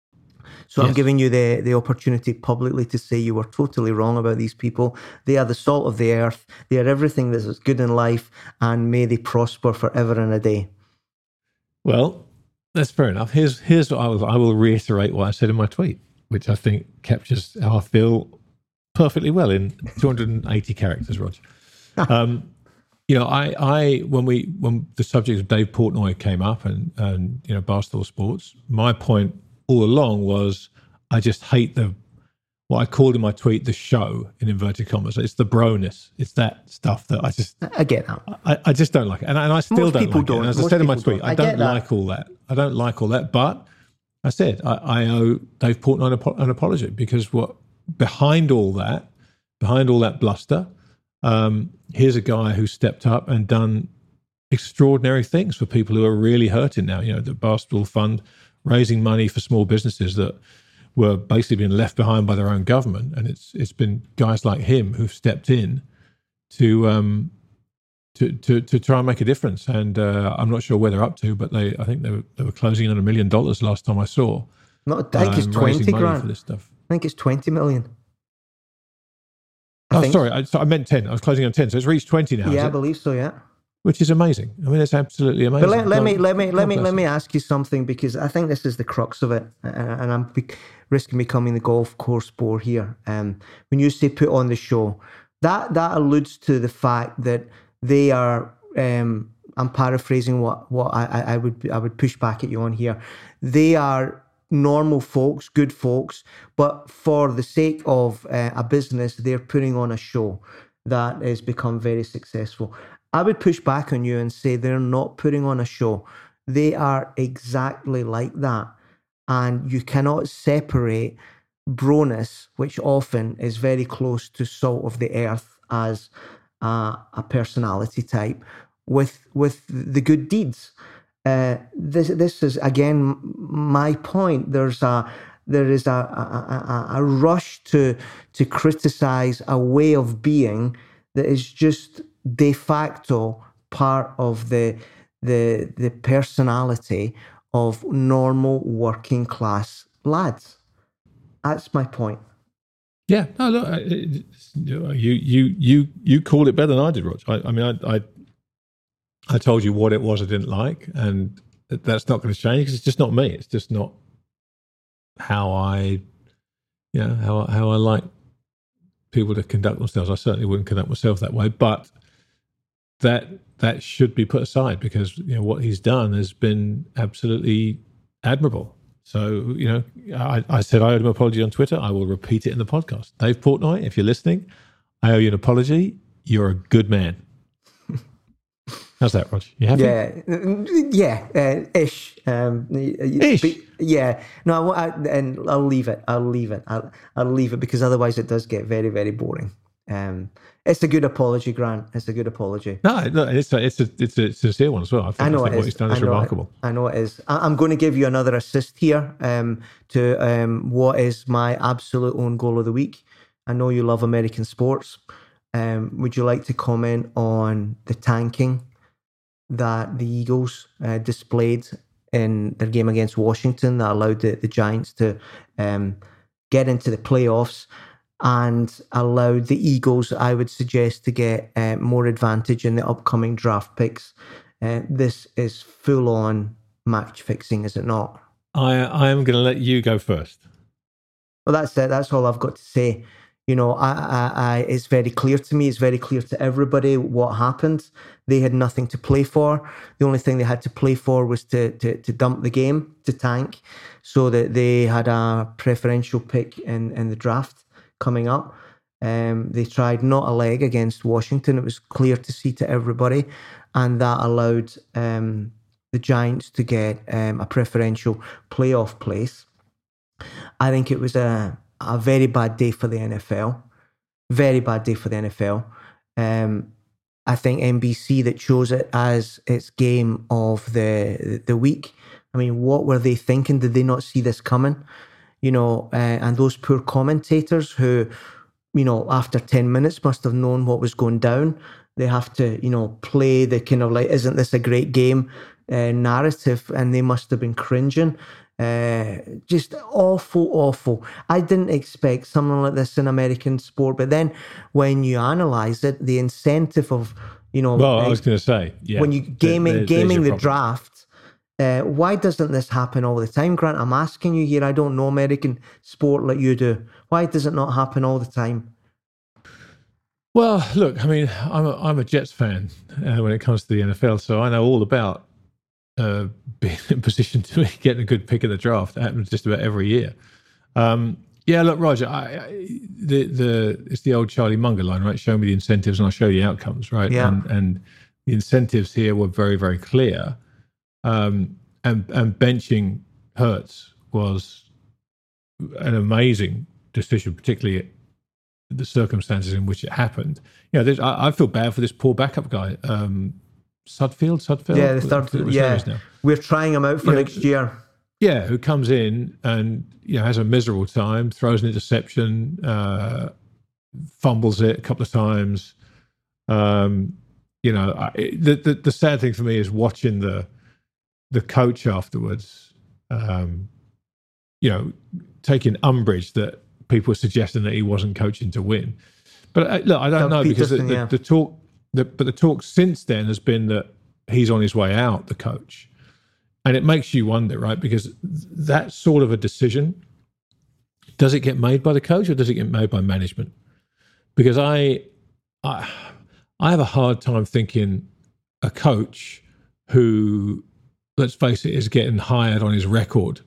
So yes. I'm giving you the, the opportunity publicly to say you were totally wrong about these people. They are the salt of the earth. They are everything that is good in life, and may they prosper forever and a day. Well, that's fair enough. Here's here's what I will I will reiterate what I said in my tweet, which I think captures how I feel perfectly well in two hundred eighty characters, Roger. um, you know, I I when we when the subject of Dave Portnoy came up and and you know Barstool Sports, my point all along was I just hate the what I called in my tweet the show in inverted commas. It's the broness. It's that stuff that I just I get that. I, I just don't like it, and I, and I still Most don't people like don't. it. And as Most I said in my people tweet, don't. I, I don't get that. like all that. I don't like all that. But I said I, I owe Dave Portnoy an, apo- an apology, because what behind all that, behind all that bluster, um, here's a guy who stepped up and done extraordinary things for people who are really hurting now. You know, the Barstool Fund raising money for small businesses that were basically being left behind by their own government, and it's it's been guys like him who've stepped in to um to to, to try and make a difference. And uh, I'm not sure where they're up to, but they I think they were they were closing in on a million dollars last time I saw. Not, I think um, it's twenty grand for this stuff. I think it's twenty million. I oh, think. sorry, I, so I meant ten. I was closing on ten, so it's reached twenty now. Yeah, I it? believe so. Yeah. Which is amazing. I mean, it's absolutely amazing. But let, let me let me let me let me ask you something, because I think this is the crux of it, and I'm be- risking becoming the golf course bore here. Um, when you say put on the show, that that alludes to the fact that they are. Um, I'm paraphrasing what what I, I would I would push back at you on here. They are normal folks, good folks, but for the sake of uh, a business, they're putting on a show that has become very successful. I would push back on you and say they're not putting on a show. They are exactly like that. And you cannot separate broness, which often is very close to salt of the earth as uh, a personality type, with with the good deeds. Uh, this this is, again, my point. There's a there is a, a, a, a rush to to criticize a way of being that is just de facto part of the the the personality of normal working class lads. That's my point. Yeah, no, look, you you you you called it better than I did, Rog. I, I mean, I, I I told you what it was I didn't like, and that's not going to change because it's just not me. It's just not how I, you know, how how I like people to conduct themselves. I certainly wouldn't conduct myself that way, but that that should be put aside, because you know what he's done has been absolutely admirable. So, you know, I, I said I owed him an apology on Twitter. I will repeat it in the podcast. Dave Portnoy, if you're listening, I owe you an apology. You're a good man. How's that, Roger? You happy? Yeah, yeah, uh, ish. Um, ish. But yeah, no, I, I, and I'll leave it. I'll leave it. I'll, I'll leave it because otherwise it does get very, very boring. Um, it's a good apology, Grant. It's a good apology. No, no, it's a, it's a, it's a sincere one as well. I think, I know I think it what is. he's done is I know remarkable. It, I know it is. I, I'm going to give you another assist here um, to um, what is my absolute own goal of the week. I know you love American sports. Um, would you like to comment on the tanking that the Eagles uh, displayed in their game against Washington that allowed the, the Giants to um, get into the playoffs and allowed the Eagles, I would suggest, to get uh, more advantage in the upcoming draft picks. Uh, this is full-on match fixing, is it not? I I am going to let you go first. Well, that's it. That's all I've got to say. You know, I, I, I, it's very clear to me. It's very clear to everybody what happened. They had nothing to play for. The only thing they had to play for was to to, to dump the game, to tank, so that they had a preferential pick in, in the draft coming up. Um, they tried not a leg against Washington. It was clear to see to everybody, and that allowed um, the Giants to get um, a preferential playoff place. I think it was a a very bad day for the N F L. Very bad day for the N F L. Um, I think N B C that chose it as its game of the the week. I mean, what were they thinking? Did they not see this coming? You know, uh, and those poor commentators who, you know, after ten minutes must have known what was going down. They have to, you know, play the kind of like, isn't this a great game uh, narrative? And they must have been cringing. Uh, just awful, awful. I didn't expect something like this in American sport, but then when you analyze it, the incentive of, you know, well, uh, I was going to say, yeah, when you gaming there, gaming the problem. draft, uh, why doesn't this happen all the time, Grant? I'm asking you here. I don't know American sport like you do. Why does it not happen all the time? Well, look, I mean, I'm a, I'm a Jets fan uh, when it comes to the N F L, so I know all about Uh, being in position to get a good pick in the draft. It happens just about every year. Um, yeah, look, Roger, I, I, the the it's the old Charlie Munger line, right? Show me the incentives and I'll show you the outcomes, right? Yeah. And, and the incentives here were very, very clear. Um, and, and benching Hurts was an amazing decision, particularly the circumstances in which it happened. You know, there's, I, I feel bad for this poor backup guy. Um, Sudfield, Sudfield, yeah, the third, yeah. We're trying him out for yeah, next year. Yeah, who comes in and you know has a miserable time, throws an interception, uh, fumbles it a couple of times. Um, you know, I, the, the the sad thing for me is watching the the coach afterwards. Um, you know, taking umbrage that people were suggesting that he wasn't coaching to win. But uh, look, I don't Doug know because the, Peterson, the, yeah. the talk. The, but the talk since then has been that he's on his way out, the coach. And it makes you wonder, right? Because that sort of a decision, does it get made by the coach or does it get made by management? Because I, I, I have a hard time thinking a coach who, let's face it, is getting hired on his record,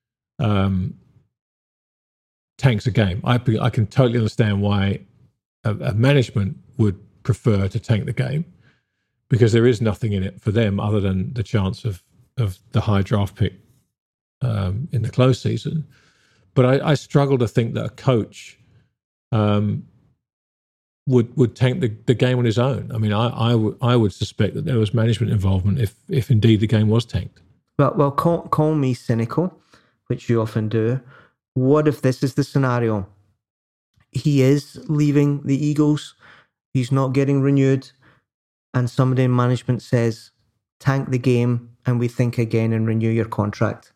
um, tanks a game. I, I can totally understand why a, a management would prefer to tank the game because there is nothing in it for them other than the chance of of the high draft pick um, in the close season. But I, I struggle to think that a coach um, would would tank the, the game on his own. I mean, I I, w- I would suspect that there was management involvement if if indeed the game was tanked. Well, well, call, call me cynical, which you often do. What if this is the scenario? He is leaving the Eagles. He's not getting renewed, and somebody in management says, tank the game and we think again and renew your contract.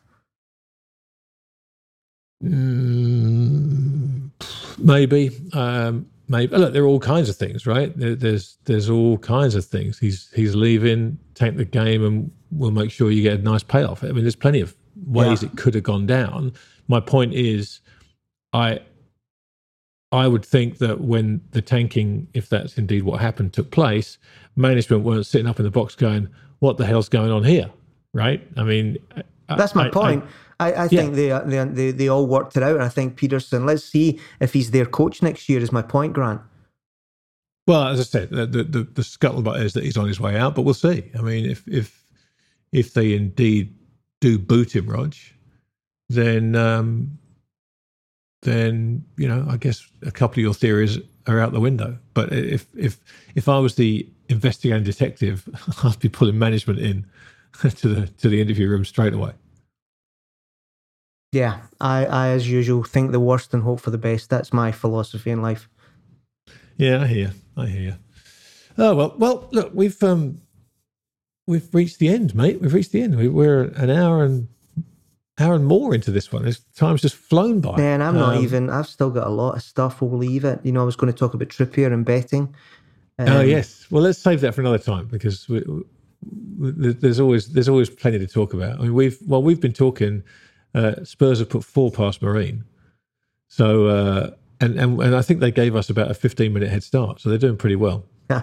Mm, maybe. Um, maybe. Look, there are all kinds of things, right? There, there's there's all kinds of things. He's he's leaving, tank the game, and we'll make sure you get a nice payoff. I mean, there's plenty of ways yeah. it could have gone down. My point is, I I would think that when the tanking, if that's indeed what happened, took place, management weren't sitting up in the box going, what the hell's going on here, right? I mean... That's my I, point. I, I, I think yeah. they, they they all worked it out, and I think Peterson, let's see if he's their coach next year, is my point, Grant. Well, as I said, the, the, the, the scuttlebutt is that he's on his way out, but we'll see. I mean, if if if they indeed do boot him, Rog, then... Um, then, you know, I guess a couple of your theories are out the window. But if if if I was the investigating detective, I'd be pulling management in to the to the interview room straight away. Yeah, I, I as usual think the worst and hope for the best. That's my philosophy in life. Yeah, I hear you. I hear you. Oh well, well, look, we've um we've reached the end, mate. We've reached the end. We, we're an hour and hour and more into this one. This time's just flown by. Man, I'm not um, even. I've still got a lot of stuff. We'll leave it. You know, I was going to talk about Trippier and betting. Um, oh yes. Well, let's save that for another time because we, we, there's always there's always plenty to talk about. I mean, we've well, we've been talking. Uh, Spurs have put four past Marine, so uh, and, and and I think they gave us about a fifteen minute head start. So they're doing pretty well.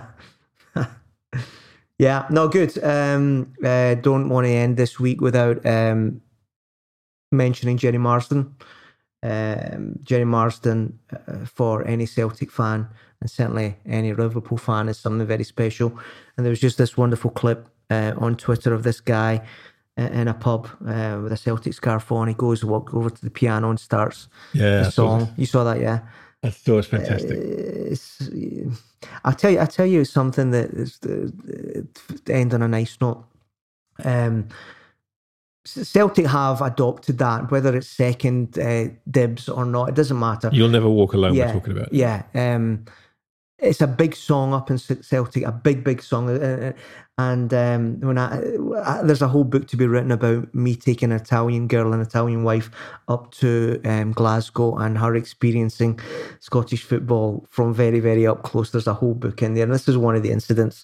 Yeah, no, good. Um, uh, don't want to end this week without um, mentioning Jerry Marsden. Um, Jerry Marsden, uh, for any Celtic fan, and certainly any Liverpool fan, is something very special. And there was just this wonderful clip uh, on Twitter of this guy in a pub uh, with a Celtic scarf on. He goes walk over to the piano and starts yeah, the song. You saw that, yeah? I thought it was fantastic. Uh, it's, I'll tell you. I'll tell you something that is uh, to end on a nice note. Um, Celtic have adopted that, whether it's second uh, dibs or not. It doesn't matter. You'll never walk alone. Yeah, we're talking about. Yeah, um, it's a big song up in Celtic. A big, big song. Uh, and um, when I, I there's a whole book to be written about me taking an Italian girl, an Italian wife, up to um, Glasgow and her experiencing Scottish football from very, very up close. There's a whole book in there, and this is one of the incidents.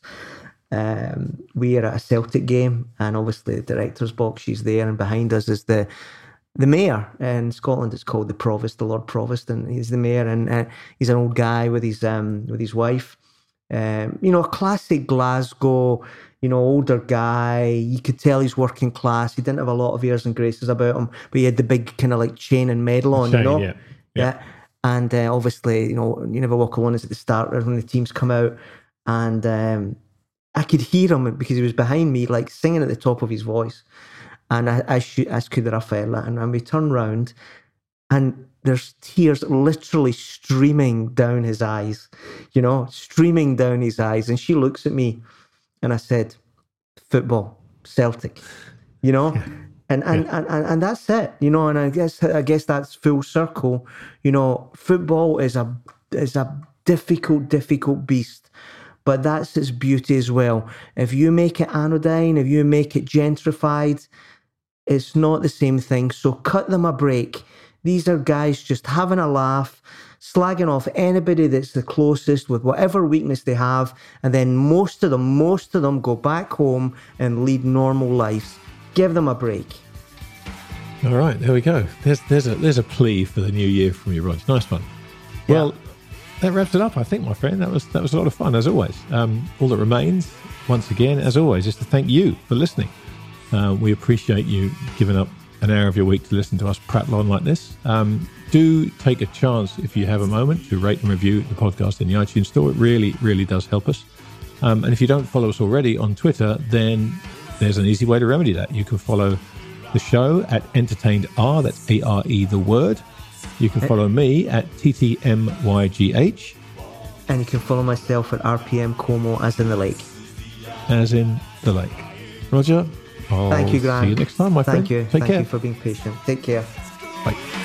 Um, we are at a Celtic game, and obviously the director's box, she's there, and behind us is the the mayor. In Scotland, it's called the Provost, the Lord Provost, and he's the mayor, and uh, he's an old guy with his um, with his wife. Um, you know, a classic Glasgow, you know, older guy. You could tell he's working class. He didn't have a lot of airs and graces about him, but he had the big kind of like chain and medal on, chain, you know? Yeah. yeah. yeah. And uh, obviously, you know, You Never Walk Alone is at the start when the teams come out. And um, I could hear him because he was behind me, like singing at the top of his voice. And I, I shoot, as could Rafaela. And, and we turn round and there's tears literally streaming down his eyes, you know, streaming down his eyes. And she looks at me and I said, football, Celtic, you know, yeah. and, and, yeah. and, and, and that's it, you know, and I guess, I guess that's full circle. You know, football is a, is a difficult, difficult beast, but that's its beauty as well. If you make it anodyne, if you make it gentrified, it's not the same thing. So cut them a break. These are guys just having a laugh, slagging off anybody that's the closest with whatever weakness they have, and then most of them, most of them go back home and lead normal lives. Give them a break. All right, there we go. There's there's a there's a plea for the new year from you, Rog. Nice one. Yeah. Well, that wraps it up, I think, my friend. That was that was a lot of fun, as always. Um, all that remains, once again, as always, is to thank you for listening. Uh, we appreciate you giving up an hour of your week to listen to us prattle on like this. Um, do take a chance, if you have a moment, to rate and review the podcast in the iTunes store. It really, really does help us. Um, and if you don't follow us already on Twitter, then there's an easy way to remedy that. You can follow the show at EntertainedR, that's A R E the word. You can follow me at T T M Y G H. And you can follow myself at R P M Como, as in the lake. As in the lake. Roger, I'll Thank you, Grant. see you next time, my Thank friend. you. Take Thank care. you for being patient. Take care. Bye.